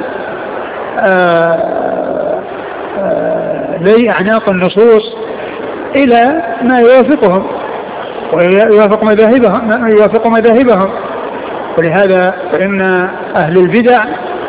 لي أعناق النصوص إلى ما يوافقهم ويوافق مذاهبهم يوافق مذاهبهم ولهذا فإن أهل البدع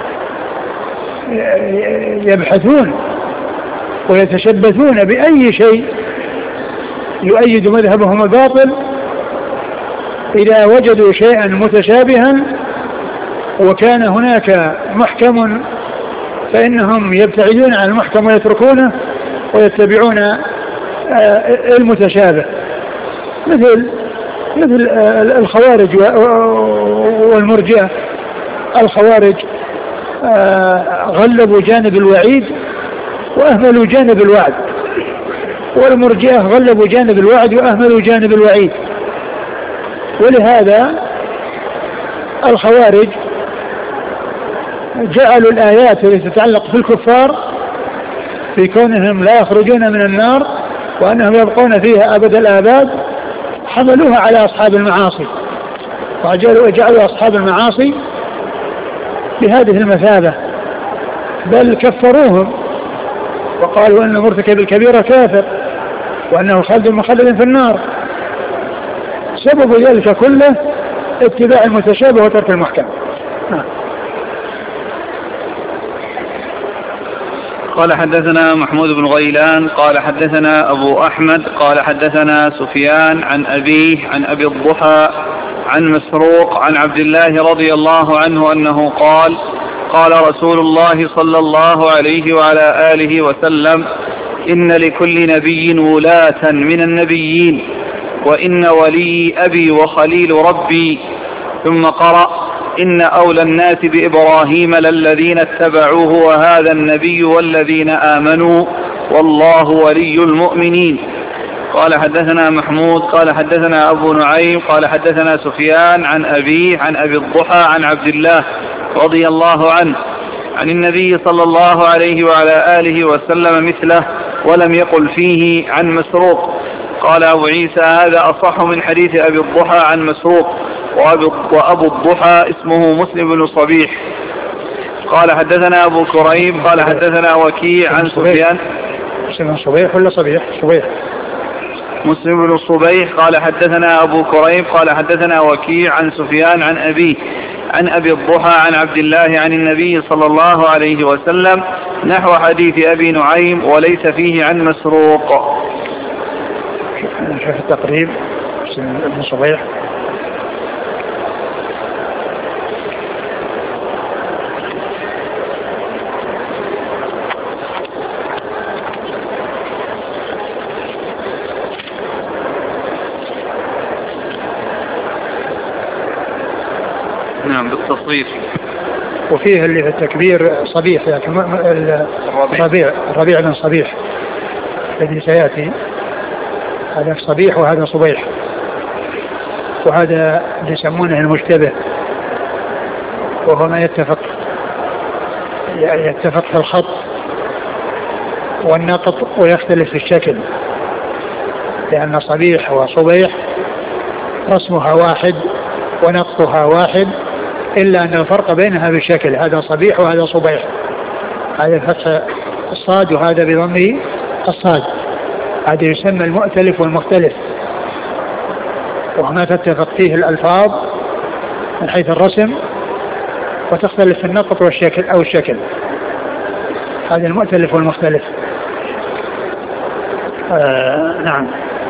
يبحثون ويتشبثون بأي شيء يؤيد مذهبهم الباطل إذا وجدوا شيئا متشابها وكان هناك محكم فإنهم يبتعدون عن المحكم ويتركونه ويتبعون المتشابه، مثل مثل الخوارج والمرجئة. الخوارج غلبوا جانب الوعيد وأهملوا جانب الوعد، والمرجئة غلبوا جانب الوعد وأهملوا جانب الوعيد. ولهذا الخوارج جعلوا الآيات التي تتعلق في الكفار في كونهم لا يخرجون من النار وأنهم يبقون فيها أبد الآباد حملوها على أصحاب المعاصي، وجعلوا أصحاب المعاصي بهذه المثابة، بل كفروهم وقالوا أن مرتكب الكبيرة كافر وأنه خالد مخلد في النار. سبب ذلك كله اتباع المتشابه وترك المحكم. قال حدثنا محمود بن غيلان قال حدثنا أبو أحمد قال حدثنا سفيان عن أبيه عن أبي الضحى عن مسروق عن عبد الله رضي الله عنه أنه قال قال رسول الله صلى الله عليه وعلى آله وسلم إن لكل نبي ولاة من النبيين وإن ولي أبي وخليل ربي، ثم قرأ إن أولى الناس بإبراهيم للذين اتبعوه وهذا النبي والذين آمنوا والله ولي المؤمنين. قال حدثنا محمود قال حدثنا أبو نعيم قال حدثنا سفيان عن أبيه عن أبي الضحى عن عبد الله رضي الله عنه عن النبي صلى الله عليه وعلى آله وسلم مثله ولم يقل فيه عن مسروق. قال أبو عيسى هذا أصح من حديث أبي الضحى عن مسروق، وأبو الضحى اسمه مسلم بن صبيح. قال حدثنا أبو كريب قال حدثنا وكيع عن سفيان. مسلم بن صبيح ولا صبيح؟ صبيح. مسلم بن الصبيح قال حدثنا أبو كريب قال حدثنا وكيع عن سفيان عن أبيه عن أبي الضحى عن عبد الله عن النبي صلى الله عليه وسلم نحو حديث أبي نعيم وليس فيه عن مسروق. شوف التقريب مسلم بن الصبيح. نعم بالتصغير. وفيه اللي في التكبير صبيح، لكن الربيع الربيع بن صبيح الذي سيأتي هذا صبيح وهذا صبيح، وهذا اللي يسمونه المشتبه وهو ما يتفق يتفق في الخط والنقط ويختلف في الشكل، لأن صبيح وصبيح رسمها واحد ونقطها واحد إلا أن الفرق بينها بالشكل، هذا صبيح وهذا صبيح، هذا فتح الصاد وهذا بضمه الصاد، هذا يسمى المؤتلف والمختلف، وهما تتفق فيه الألفاظ من حيث الرسم وتختلف في النقط والشكل أو الشكل، هذا المؤتلف والمختلف. آه نعم.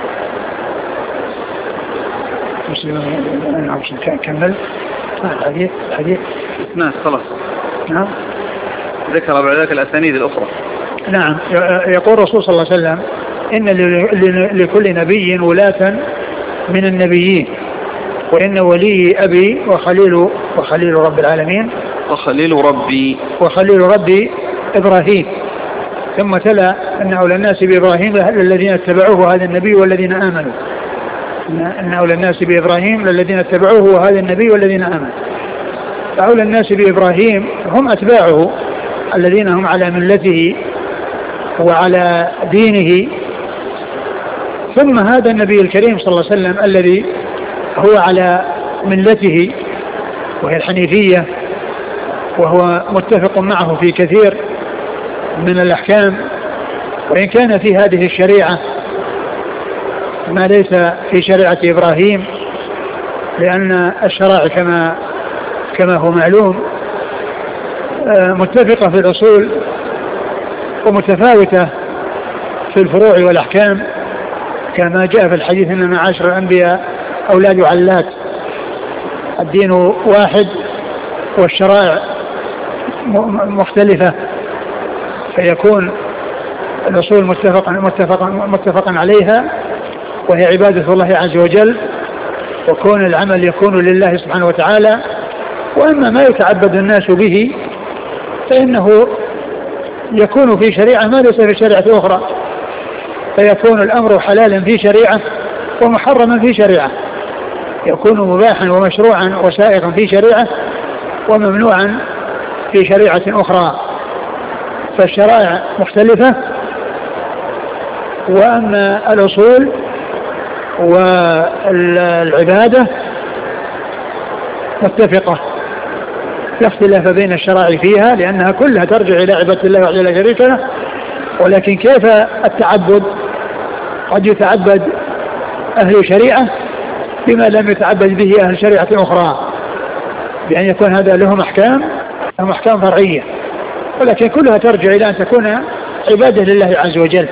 مسلم كمل الحديث الحديث نعم خلاص. نعم ذكر بعد ذلك الأسانيد الأخرى. نعم. يقول الرسول صلى الله عليه وسلم إن لكل نبي ولاة من النبيين، وإن ولي أبي وخليل وخليل رب العالمين وخليل ربي وخليل ربي إبراهيم. ثم تلا أن أولى الناس بإبراهيم الذين اتبعوه هذا النبي والذين آمنوا. أن أولى الناس بإبراهيم الذين اتبعوه وهذا النبي والذين آمنوا. فأولى الناس بإبراهيم هم أتباعه الذين هم على ملته وعلى دينه. ثم هذا النبي الكريم صلى الله عليه وسلم الذي هو على ملته وهي الحنيفية، وهو متفق معه في كثير من الأحكام، وإن كان في هذه الشريعة ما ليس في شريعة إبراهيم، لأن الشرائع كما كما هو معلوم متفقة في الأصول ومتفاوتة في الفروع والأحكام، كما جاء في الحديث إن معاشر الأنبياء أولاد علات، الدين واحد والشرائع مختلفة، فيكون الأصول متفقا متفقا متفقا عليها وهي عبادة الله عز وجل، وكون العمل يكون لله سبحانه وتعالى. وأما ما يتعبد الناس به فإنه يكون في شريعة ما ليس في شريعة أخرى، فيكون الأمر حلالا في شريعة ومحرما في شريعة، يكون مباحا ومشروعا وسائغا في شريعة وممنوعا في شريعة أخرى، فالشرائع مختلفة. وأما الأصول والعبادة متفقة، لا اختلاف بين الشرائع فيها، لأنها كلها ترجع إلى عبادة الله وحده لا شريك له. ولكن كيف التعبد؟ قد يتعبد أهل شريعة بما لم يتعبد به أهل شريعة أخرى، بأن يكون هذا لهم أحكام لهم أحكام فرعية، ولكن كلها ترجع إلى أن تكون عبادة لله عز وجل.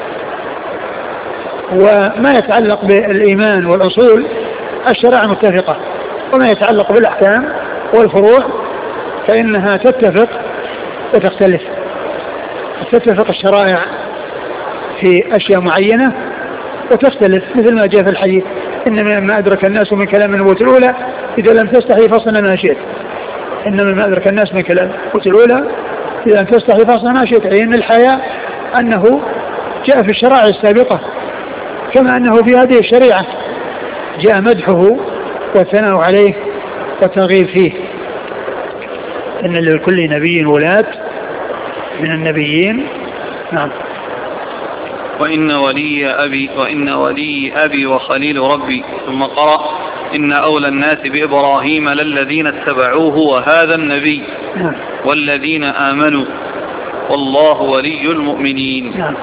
وما يتعلق بالإيمان والأصول الشرائع متفقة، وما يتعلق بالأحكام والفروع فإنها تتفق وتختلف. تتفق الشرائع في أشياء معينة وتختلف، مثل ما جاء في الحديث إنما ما أدرك الناس من كلام النبوة الأولى إذا لم تستحي فصل ما شئت. إنما ما أدرك الناس من كلام النبوة الأولى إذا لم تستحي فصل ما شئت، أي أن الحياة أنه جاء في الشرائع السابقة، كما أنه في هذه الشريعة جاء مدحه والثناء عليه والترغيب فيه. إن لكل نبي ولاة من النبيين. نعم. وإن ولي أبي وإن ولي أبي وخليل ربي. ثم قرأ إن أولى الناس بإبراهيم للذين اتبعوه وهذا النبي نعم. والذين آمنوا والله ولي المؤمنين. نعم.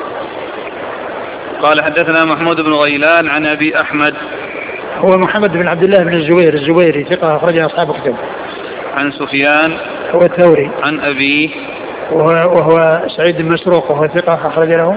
قال حدثنا محمود بن غيلان عن أبي أحمد هو محمد بن عبد الله بن الزبير الزبيري ثقة أخرجه أصحاب الكتب. عن سفيان هو الثوري عن أبيه وهو, وهو سعيد بن مسروق وهو ثقة أخرج له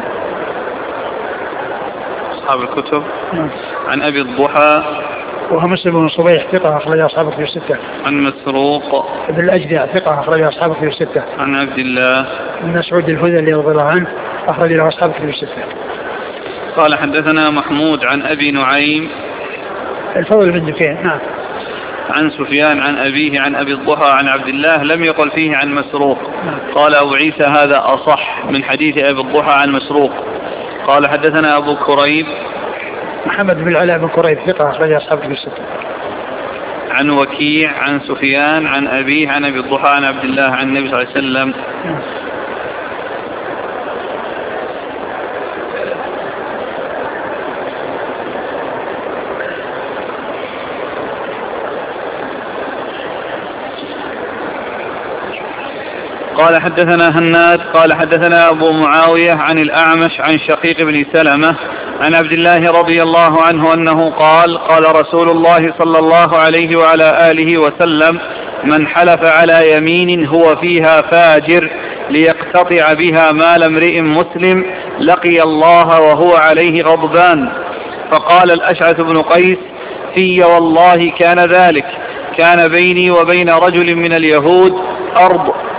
أصحاب الكتب. نعم. عن أبي الضحى وهو مسلم بن صبيح ثقة أخرج أصحاب الكتب الستة. عن مسروق ابن الأجدع ثقة أخرج أصحاب الكتب الستة. عن عبد الله بن مسعود الهذلي رضي الله عنه أخرج له أصحاب الكتب الستة. قال حدثنا محمود عن أبي نعيم الفضل بن دكين. نعم. عن سفيان عن أبيه عن أبي الضحى عن عبد الله لم يقل فيه عن مسروق. نعم. قال أبو عيسى هذا أصح من حديث أبي الضحى عن مسروق. قال حدثنا أبو كريب محمد بن العلاء بن كريب ثقة أخرج أصحاب الكتب الستة. عن وكيع عن سفيان عن أبيه عن أبي الضحى عن عبد الله عن النبي صلى الله عليه وسلم. نعم. قال حدثنا هناد قال حدثنا أبو معاوية عن الأعمش عن شقيق بن سلمة عن عبد الله رضي الله عنه أنه قال قال رسول الله صلى الله عليه وعلى آله وسلم من حلف على يمين هو فيها فاجر ليقتطع بها مال امرئ مسلم لقي الله وهو عليه غضبان. فقال الأشعث بن قيس في والله كان ذلك، كان بيني وبين رجل من اليهود أرض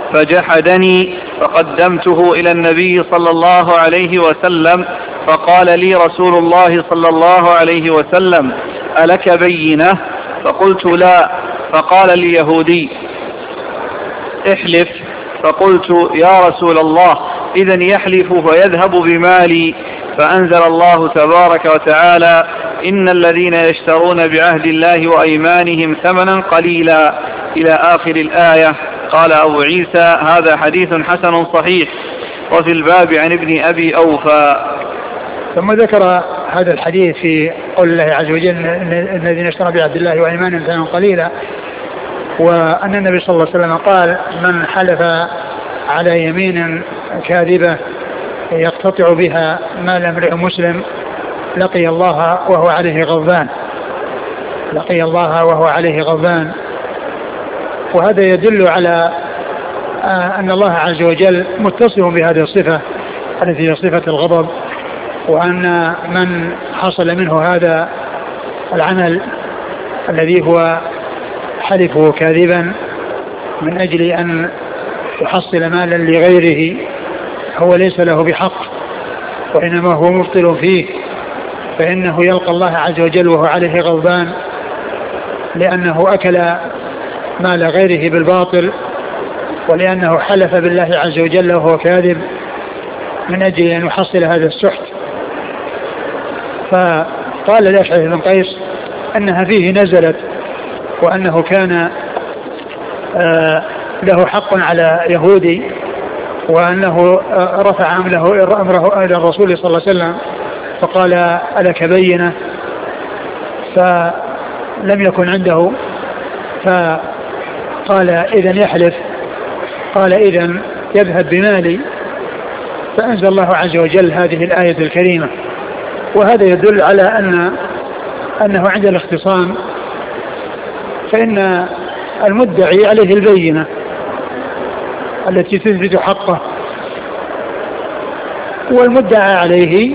فجحدني فقدمته إلى النبي صلى الله عليه وسلم فقال لي رسول الله صلى الله عليه وسلم ألك بينة؟ فقلت لا. فقال اليهودي احلف. فقلت يا رسول الله إذن يحلف فيذهب بمالي. فأنزل الله تبارك وتعالى إن الذين يشترون بعهد الله وأيمانهم ثمنا قليلا إلى آخر الآية. قال أبو عيسى هذا حديث حسن صحيح. وفي الباب عن ابن أبي أوفى. ثم ذكر هذا الحديث في قول الله عز وجل إن الذين يشترون بعهد الله وأيمانهم ثمنا قليلا، وأن النبي صلى الله عليه وسلم قال من حلف على يمين كاذبة يقتطع بها مال امرئ مسلم لقي الله وهو عليه غضبان لقي الله وهو عليه غضبان. وهذا يدل على أن الله عز وجل متصف بهذه الصفة التي هي صفة الغضب، وأن من حصل منه هذا العمل الذي هو حلفه كاذبا من أجل أن يحصل مالا لغيره هو ليس له بحق وإنما هو مبطل فيه، فإنه يلقى الله عز وجل وهو عليه غضبان لأنه أكل مال غيره بالباطل، ولأنه حلف بالله عز وجل وهو كاذب من أجل أن يحصل هذا السحت. فقال الأشعث بن قيس أنها فيه نزلت، وأنه كان آه له حق على يهودي، وأنه آه رفع أمره, أمره إلى الرسول صلى الله عليه وسلم فقال ألك بينة؟ فلم يكن عنده، فقال إذن يحلف. قال إذن يذهب بمالي. فأنزل الله عز وجل هذه الآية الكريمة. وهذا يدل على أن أنه عند الاختصام فإن المدعي عليه البينة التي تثبت حقه، والمدعى عليه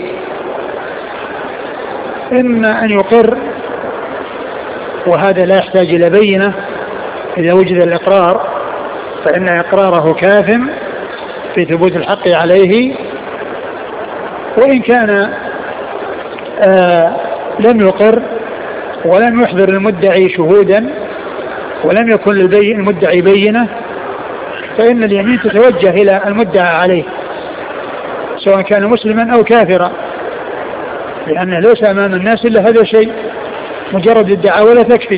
إما أن يقر، وهذا لا يحتاج إلى بينة إذا وجد الإقرار، فإن إقراره كاف في ثبوت الحق عليه. وإن كان آه لم يقر ولم يحضر المدعي شهودا ولم يكن للمدعي بينة، فإن اليمين تتوجه إلى المدعى عليه سواء كان مسلما أو كافرا، لأنه ليس أمام الناس إلا هذا الشيء، مجرد الدعاوى لا تكفي.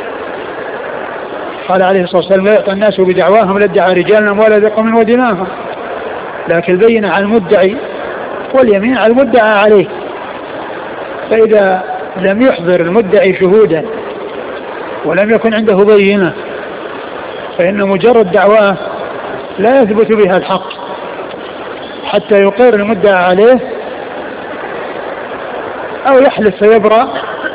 قال عليه الصلاة والسلام لا يعطى الناس بدعواهم لادعى رجالهم ولا بقوم ودماهم، لكن البينة على المدعي واليمين على المدعى عليه. فإذا لم يحضر المدعي شهودا ولم يكن عنده بينة فإن مجرد دعواه لا يثبت بها الحق حتى يقر المدعى عليه أو يحلف فيبرأ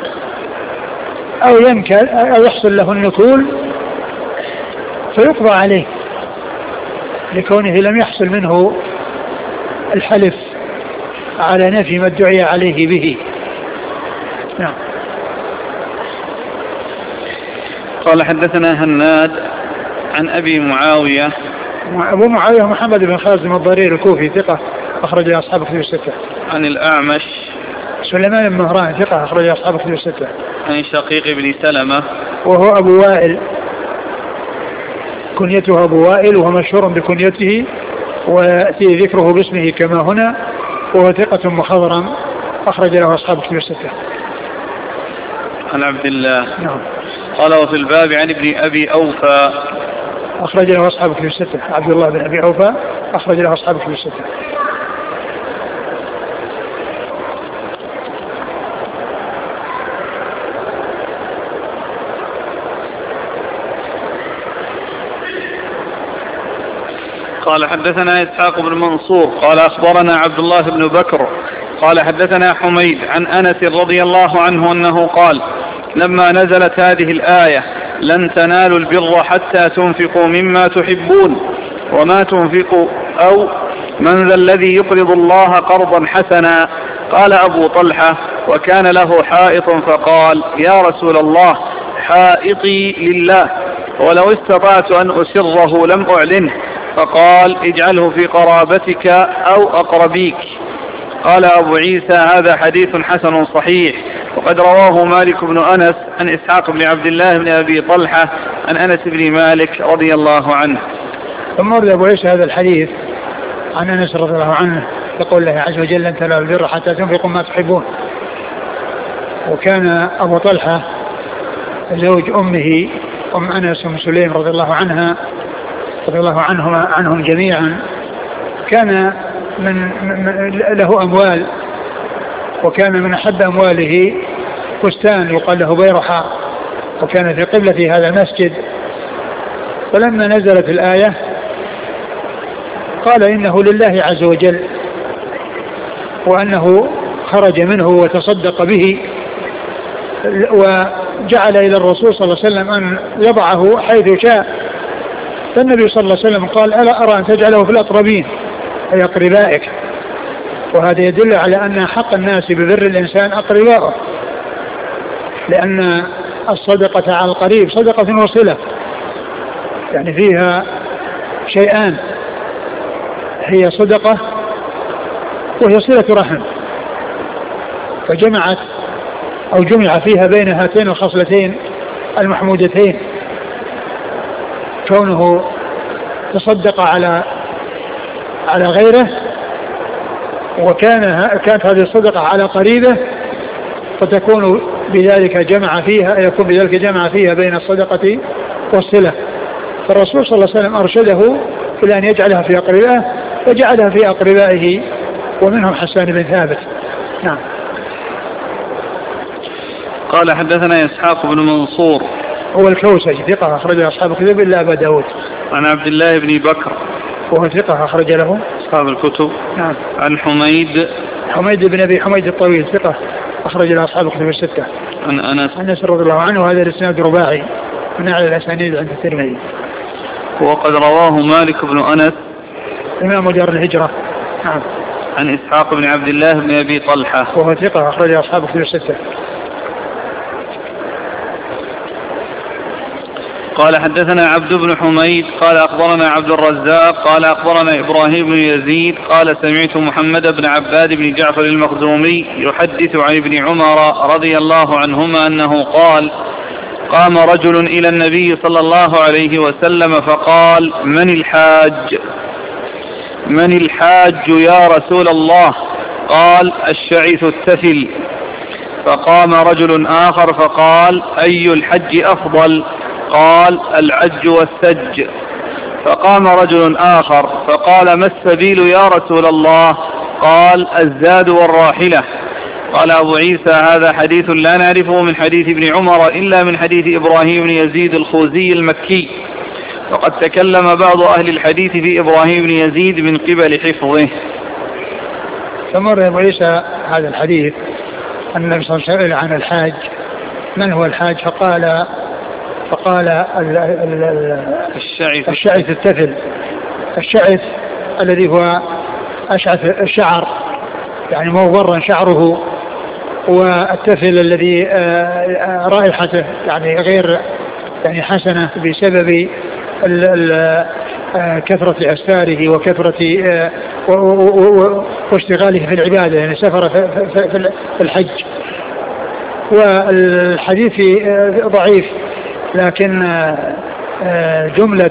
أو ينكل أو يحصل له النكول فيقضى عليه لكونه لم يحصل منه الحلف على نفي ما ادعي عليه به. نعم. قال حدثنا هناد عن أبي معاوية. أبو معاوية محمد بن خازم الضرير الكوفي ثقة أخرج له أصحاب كتب الستة. عن الأعمش سليمان بن مهران ثقة أخرج له أصحاب كتب الستة. عن شقيق بن سلمة وهو أبو وائل كنيته أبو وائل وهو مشهور بكنيته ويأتي ذكره باسمه كما هنا، وهو ثقة مخضرم أخرج له أصحاب كتب الستة. عن عبد الله. نعم. قال وفي الباب عن ابن أبي أوفى أخرج له أصحاب كتب الستة. عبد الله بن أبي أوفى أخرج له أصحاب كتب الستة. قال حدثنا إسحاق بن منصور قال أخبرنا عبد الله بن بكر قال حدثنا حميد عن أنس رضي الله عنه أنه قال لما نزلت هذه الآية لن تنالوا البر حتى تنفقوا مما تحبون وما تنفقوا أو من ذا الذي يقرض الله قرضا حسنا. قال أبو طلحة وكان له حائط فقال يا رسول الله حائطي لله ولو استطعت أن أسره لم أعلنه، فقال اجعله في قرابتك أو أقربيك. قال أبو عيسى هذا حديث حسن صحيح، وقد رواه مالك بن أنس عن إسحاق بن عبد الله بن أبي طلحة عن أنس بن مالك رضي الله عنه. ثم ورد أبو عيسى هذا الحديث عن أنس رضي الله عنه يقول الله عز وجل لن تنالوا البر حتى تنفقوا ما تحبون. وكان أبو طلحة زوج أمه أم أنس أم سليم رضي الله عنها رضي الله عنهما عنهم جميعا، كان من, من له أموال، وكان من أحب أمواله فستان يقال له بيرحاء، وكان في قبلة هذا المسجد. فلما نزلت الآية قال إنه لله عز وجل، وأنه خرج منه وتصدق به، وجعل إلى الرسول صلى الله عليه وسلم أن يضعه حيث شاء. فالنبي صلى الله عليه وسلم قال ألا أرى أن تجعله في الأقربين أي أقربائك. وهذا يدل على أن حق الناس ببر الإنسان أقربائه، لأن الصدقة على القريب صدقة وصلة، يعني فيها شيئان، هي صدقة وهي صلة رحم، فجمعت أو جمع فيها بين هاتين الخصلتين المحمودتين، كونه تصدق على على غيره، وكان كانت هذه الصدقة على قريبه، فتكون بذلك جمع فيها يكون بذلك جمع فيها بين الصدقة والصلة. فالرسول صلى الله عليه وسلم أرشده إلى أن يجعلها في أقربائه، وجعلها في أقربائه، ومنهم حسان بن ثابت. نعم. قال حدثنا إسحاق بن منصور هو الكوسج ثقة أخرج أصحاب الكتب إلا أبا داود. عن عبد الله بن بكر وهو ثقة أخرج له أصحاب الكتب. نعم. عن حميد حميد بن أبي حميد الطويل ثقة أخرج له أصحاب الكتب الستة. عن أنس أنس رضي الله عنه، وهذا الإسناد رباعي من أعلى الأسانيد عند الترمذي. وقد رواه مالك بن أنس إمام دار الهجرة. نعم. عن إسحاق بن عبد الله بن أبي طلحة وهو ثقة أخرج أصحاب الكتب الستة. قال حدثنا عبد بن حميد قال أخبرنا عبد الرزاق قال أخبرنا إبراهيم بن يزيد قال سمعت محمد بن عباد بن جعفر المخزومي يحدث عن ابن عمر رضي الله عنهما أنه قال قام رجل إلى النبي صلى الله عليه وسلم فقال من الحاج من الحاج يا رسول الله؟ قال الشعث التفل. فقام رجل آخر فقال أي الحج أفضل؟ قال العج والسج. فقام رجل آخر فقال ما السبيل يا رسول الله؟ قال الزاد والراحلة. قال أبو عيسى هذا حديث لا نعرفه من حديث ابن عمر إلا من حديث إبراهيم بن يزيد الخوزي المكي، وقد تكلم بعض أهل الحديث في إبراهيم بن يزيد من قبل حفظه. فمر أبو عيسى هذا الحديث أن النبي صلى الله عليه وسلم عن الحاج من هو الحاج؟ فقال فقال ال ال ال الشعث الشعث التفل. الشعث الذي هو أشعث الشعر، يعني مغبرا شعره، والتفل الذي رائحته يعني غير يعني حسنة بسبب ال ال كثرة أسفاره وكثرة واشتغاله في العبادة، يعني سفر في الحج. والحديث ضعيف، لكن جملة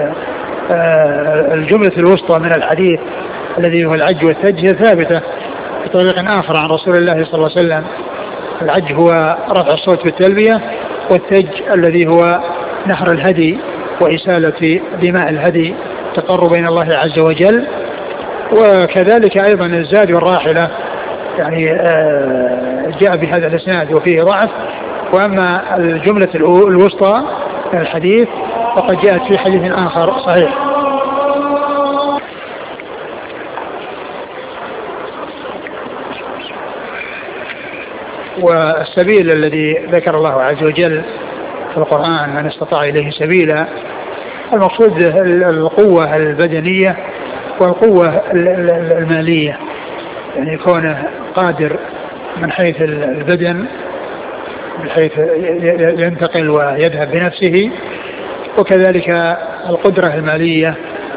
الجملة الوسطى من الحديث الذي هو العج والثج ثابتة بطريق آخر عن رسول الله صلى الله عليه وسلم. العج هو رفع الصوت بالتلبية، والثج الذي هو نحر الهدي وإسالة دماء الهدي تقرب بين الله عز وجل. وكذلك أيضا الزاد والراحلة يعني جاء بهذا الإسناد وفيه ضعف. وأما الجملة الوسطى من الحديث فقد جاءت في حديث آخر صحيح. والسبيل الذي ذكر الله عز وجل في القرآن من استطاع إليه سبيلا، المقصود القوة البدنية والقوة المالية، يعني كونه قادر من حيث البدن بحيث ينتقل ويذهب بنفسه، وكذلك القدرة المالية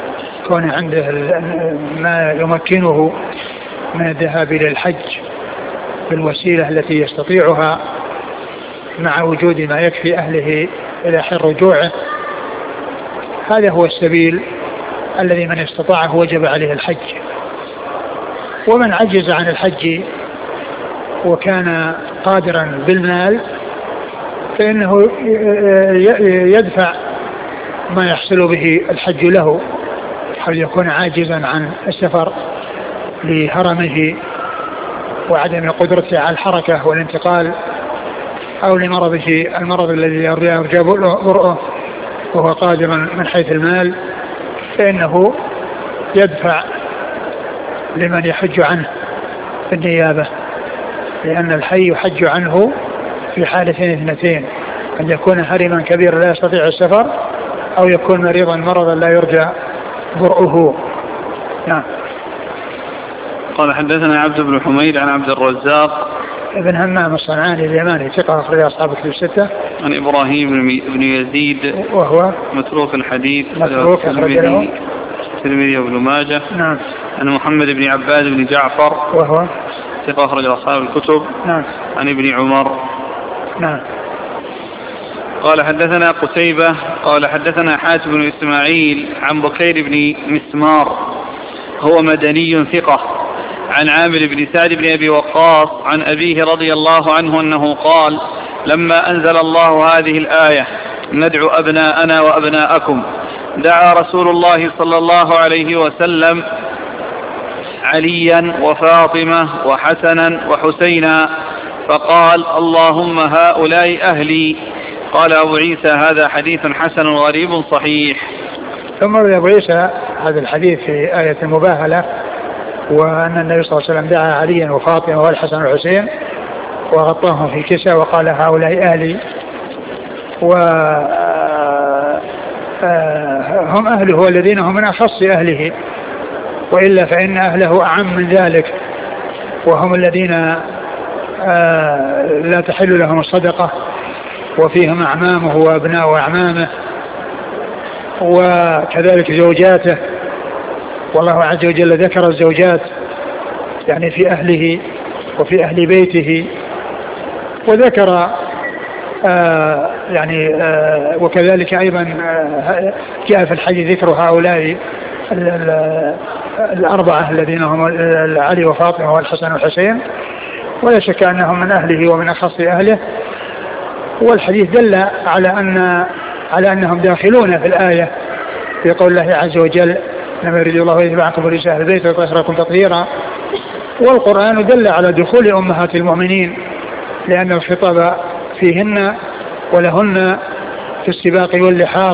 كون عنده ما يمكنه من الذهاب إلى الحج بالوسيلة التي يستطيعها مع وجود ما يكفي أهله إلى حين رجوعه، هذا هو السبيل الذي من استطاعه وجب عليه الحج. ومن عجز عن الحج وكان قادرا بالمال فإنه يدفع ما يحصل به الحج له، حيث يكون عاجزا عن السفر لهرمه وعدم قدرته على الحركة والانتقال، أو لمرضه المرض الذي يرجى برؤه وهو قادر من حيث المال، فإنه يدفع لمن يحج عنه في النيابة، لأن الحي يحج عنه في حالتين اثنتين: أن يكون هرما كبيرا لا يستطيع السفر، أو يكون مريضا مرضا لا يرجى برؤه. نعم. قال حدثنا عبد بن حميد عن عبد الرزاق ابن همام الصنعاني اليماني ثقة أخرج أصحاب الكتب الستة. عن إبراهيم بن يزيد وهو متروك الحديث متروك أخرج له الترمذي وابن ماجه. نعم. عن محمد بن عباد بن جعفر وهو ثقة أخرج أصحاب الكتب. نعم. عن ابن عمر. نعم. قال حدثنا قتيبة قال حدثنا حاتم بن إسماعيل عن بكير بن مسمار هو مدني ثقة عن عامر بن سعد بن أبي وقاص عن أبيه رضي الله عنه أنه قال: لما أنزل الله هذه الآية ندعو أبناءنا وأبناءكم دعا رسول الله صلى الله عليه وسلم عليا وفاطمة وحسنا وحسينا فقال: اللهم هؤلاء أهلي. قال أبو عيسى: هذا حديث حسن غريب صحيح. ثم روى أبو عيسى هذا الحديث في آية المباهلة، وأن النبي صلى الله عليه وسلم دعا عليا وفاطمة والحسن والحسين وغطاهم في كسى وقال: هؤلاء أهلي، وهم أهله الذين هم من أخص أهله، وإلا فإن أهله أعم من ذلك، وهم الذين لا تحل لهم الصدقة، وفيهم أعمامه وأبناء أعمامه وكذلك زوجاته، والله عز وجل ذكر الزوجات يعني في أهله وفي أهل بيته، وذكر آه يعني آه وكذلك أيضا آه جاء في الحديث ذكر هؤلاء الأربعة الذين هم علي وفاطمة والحسن والحسين، ولا شك أنهم من أهله ومن أخص أهله. والحديث دل على أن على أنهم داخلون في الآية في قول الله عز وجل: لما يريد الله يذهب عنكم رجس أهل البيت ويطهركم تطهيرا. والقرآن دل على دخول أمهات المؤمنين، لأن الخطاب فيهن ولهن في السباق واللحاق،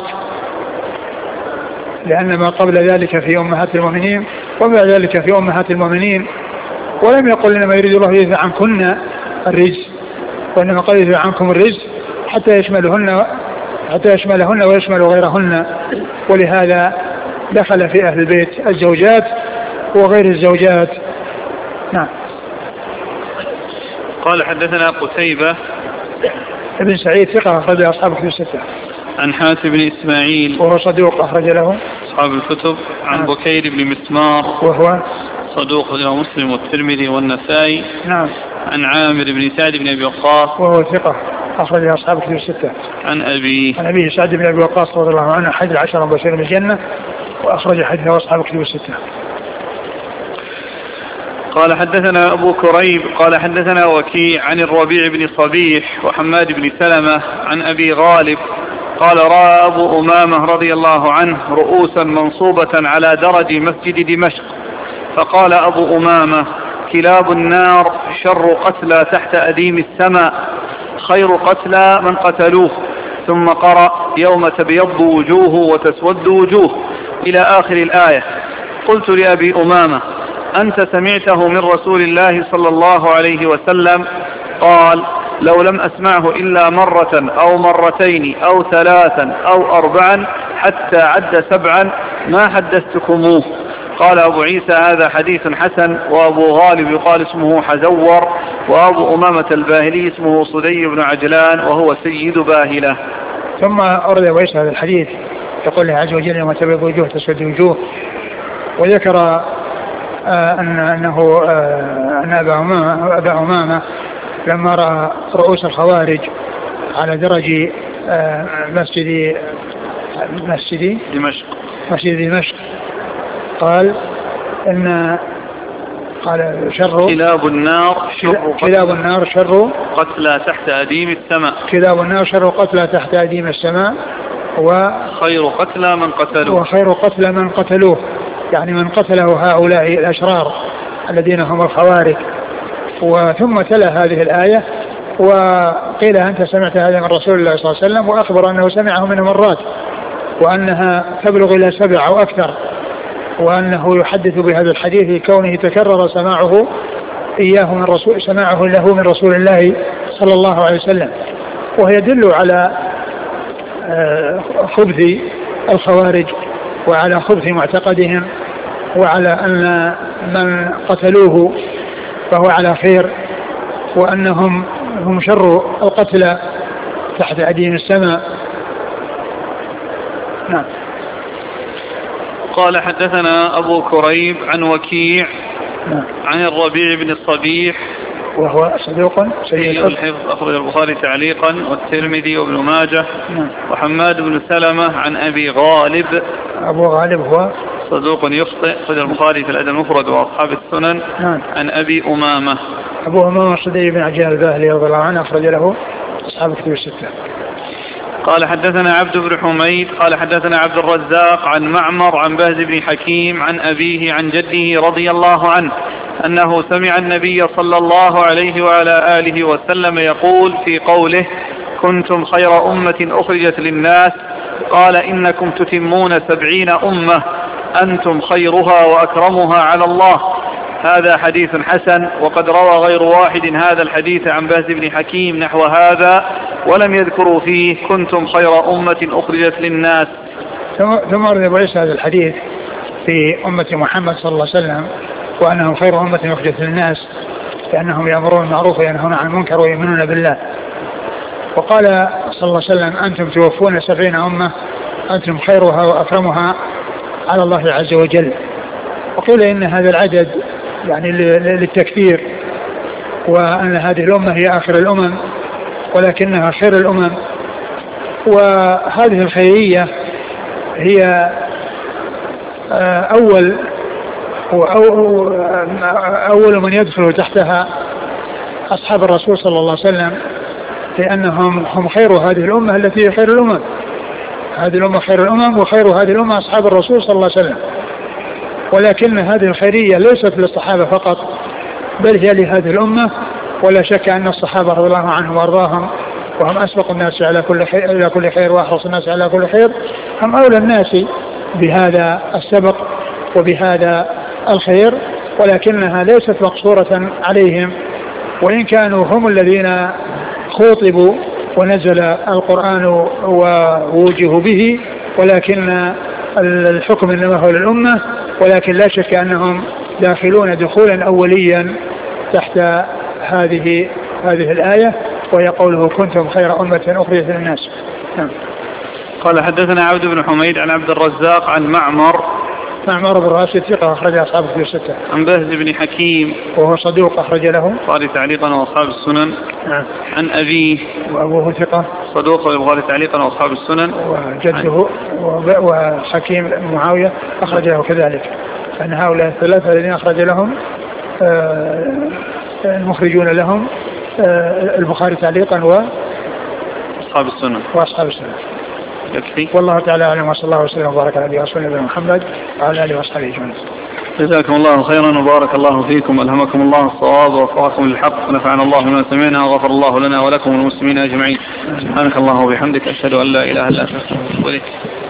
لأن ما قبل ذلك في أمهات المؤمنين وبعد ذلك في أمهات المؤمنين. ولم يقل إنما يريد الله يذهب عنكن الرجس، وإنما قال يذهب عنكم الرجس حتى يشملهن حتى يشملهن ويشمل غيرهن. ولهذا دخل في أهل البيت الزوجات وغير الزوجات. نعم. قال حدثنا قتيبة ابن سعيد ثقة أخرج أصحاب الكتب الستة. عن حاتم بن إسماعيل وهو صدوق أخرج له أصحاب الكتب. عن نعم. بكير بن مسمار وهو صدوق له مسلم والترمذي والنسائي. نعم. عن عامر بن سعد بن أبي وقاص وهو ثقة أخرج أصحاب الكتب الستة. عن أبي عن أبي سعد بن أبي وقاص رضي الله عنه أحد العشرة المبشرين بالجنة، وأخرج حديثه أصحاب الكتب الستة. قال حدثنا أبو كريب قال حدثنا وكيع عن الربيع بن صبيح وحماد بن سلمة عن أبي غالب قال: رأى أبو أمامة رضي الله عنه رؤوسا منصوبة على درج مسجد دمشق، فقال أبو أمامة: كلاب النار شر قتلى تحت أديم السماء، خير قتلى من قتلوه. ثم قرأ: يوم تبيض وجوه وتسود وجوه إلى آخر الآية. قلت لأبي أمامة: أنت سمعته من رسول الله صلى الله عليه وسلم؟ قال: لو لم أسمعه إلا مرة أو مرتين أو ثلاثا أو أربعا حتى عد سبعا ما حدثتكموه. قال أبو عيسى: هذا حديث حسن. وأبو غالب يقال اسمه حزور، وأبو أمامة الباهلي اسمه صدي بن عجلان وهو سيد باهلة. ثم أورد أبو عيسى هذا الحديث يقول الله عز وجل: يوم تبيض وجوه تسود وجوه وذكر آه أن أنه آه أن أبا أمامة, أبا أمامة لما رأى رؤوس الخوارج على درج آه مسجد مسجد دمشق مسجد دمشق قال إن قال شر كلاب النار شر كلاب النار شر قتلى تحت أديم السماء كلاب النار شر قتلى تحت أديم السماء وخير قتلى من قتلوه وخير قتلى من قتلوه، يعني من قتله هؤلاء الأشرار الذين هم الخوارج. وثم تلا هذه الآية وقيل أنت سمعت هذا من رسول الله صلى الله عليه وسلم، وأخبر أنه سمعه من مرات وأنها تبلغ إلى سبع أو أكثر، وأنه يحدث بهذا الحديث كونه تكرر سماعه إياه من رسول سماعه له من رسول الله صلى الله عليه وسلم، ويدل على خبث الخوارج وعلى خبث معتقدهم، وعلى أن من قتلوه فهو على خير، وأنهم هم شر القتلى تحت أديم السماء. نعم. قال حدثنا أبو كريب عن وكيع نعم. عن الربيع بن الصبيح وهو صدوق سيء الحفظ أخرج البخاري تعليقا والترمذي وابن ماجه. نعم. وحماد بن سلمة عن أبي غالب أبو غالب هو صدوق يخطئ أخرج البخاري في الأدب المفرد وأصحاب السنن. نعم. عن أبي أمامة أبو أمامة الصديق بن عجلان الباهلي رضي الله عنه أخرج له أصحاب الكتب الستة. قال حدثنا عبد بن حميد قال حدثنا عبد الرزاق عن معمر عن بهز بن حكيم عن أبيه عن جده رضي الله عنه أنه سمع النبي صلى الله عليه وعلى آله وسلم يقول في قوله كنتم خير أمة أخرجت للناس قال إنكم تتمون سبعين أمة أنتم خيرها وأكرمها على الله. هذا حديث حسن، وقد روى غير واحد هذا الحديث عن بهز بن حكيم نحو هذا ولم يذكروا فيه كنتم خير أمة أخرجت للناس. ثم أرد أبو عيسى هذا الحديث في أمة محمد صلى الله عليه وسلم وأنهم خير أمة أخرجت للناس لأنهم يأمرون بالمعروف وينهون عن المنكر ويؤمنون بالله. وقال صلى الله عليه وسلم أنتم توفون سبعين أمة أنتم خيرها وأكرمها على الله عز وجل. وقيل إن هذا العدد يعني للتكثير، وأن هذه الأمة هي آخر الأمم ولكنها خير الأمم. وهذه الخيرية هي أول أول من يدخل تحتها أصحاب الرسول صلى الله عليه وسلم، لأنهم هم خير هذه الأمة التي هي خير الأمم. هذه الأمة خير الأمم، وخير هذه الأمة أصحاب الرسول صلى الله عليه وسلم. ولكن هذه الخيرية ليست للصحابة فقط بل هي لهذه الأمة، ولا شك أن الصحابة رضي الله عنهم وأرضاهم وهم أسبق الناس على كل خير إلى كل خير وأحرص الناس على كل خير هم أولى الناس بهذا السبق وبهذا الخير، ولكنها ليست مقصورة عليهم، وإن كانوا هم الذين خوطبوا ونزل القرآن ووجهوا به، ولكن الحكم إنما هو للأمة. ولكن لا شك أنهم داخلون دخولا أوليا تحت هذه هذه الآية، وهي قوله كنتم خير أمة أخرجت للناس. نعم. قال حدثنا عبد بن حميد عن عبد الرزاق عن معمر معمر بن راشد ثقة أخرج أصحاب الكتب الستة. عن بهز بن حكيم وهو صدوق أخرج له البخاري تعليقا وأصحاب السنن. نعم. عن أبيه وأبوه ثقة صدوق البخاري تعليقا وأصحاب السنن. وجده وحكيم معاوية أخرج له كذلك. أن هؤلاء الثلاثة الذين أخرج لهم المخرجون لهم البخاري تعليقا وأصحاب السنن وأصحاب السنن. يكفي. والله تعالى أعلم، وصلى الله وسلم وبارك على نبينا محمد وعلى آله وصحبه أجمعين. جزاكم الله خيرا وبارك الله فيكم، ألهمكم الله الصواب ووفقكم للحق، ونفعنا الله بما سمعنا وغفر الله لنا ولكم والمسلمين أجمعين. سبحانك اللهم وبحمدك أشهد أن لا إله إلا أنت أستغفرك وأتوب إليك.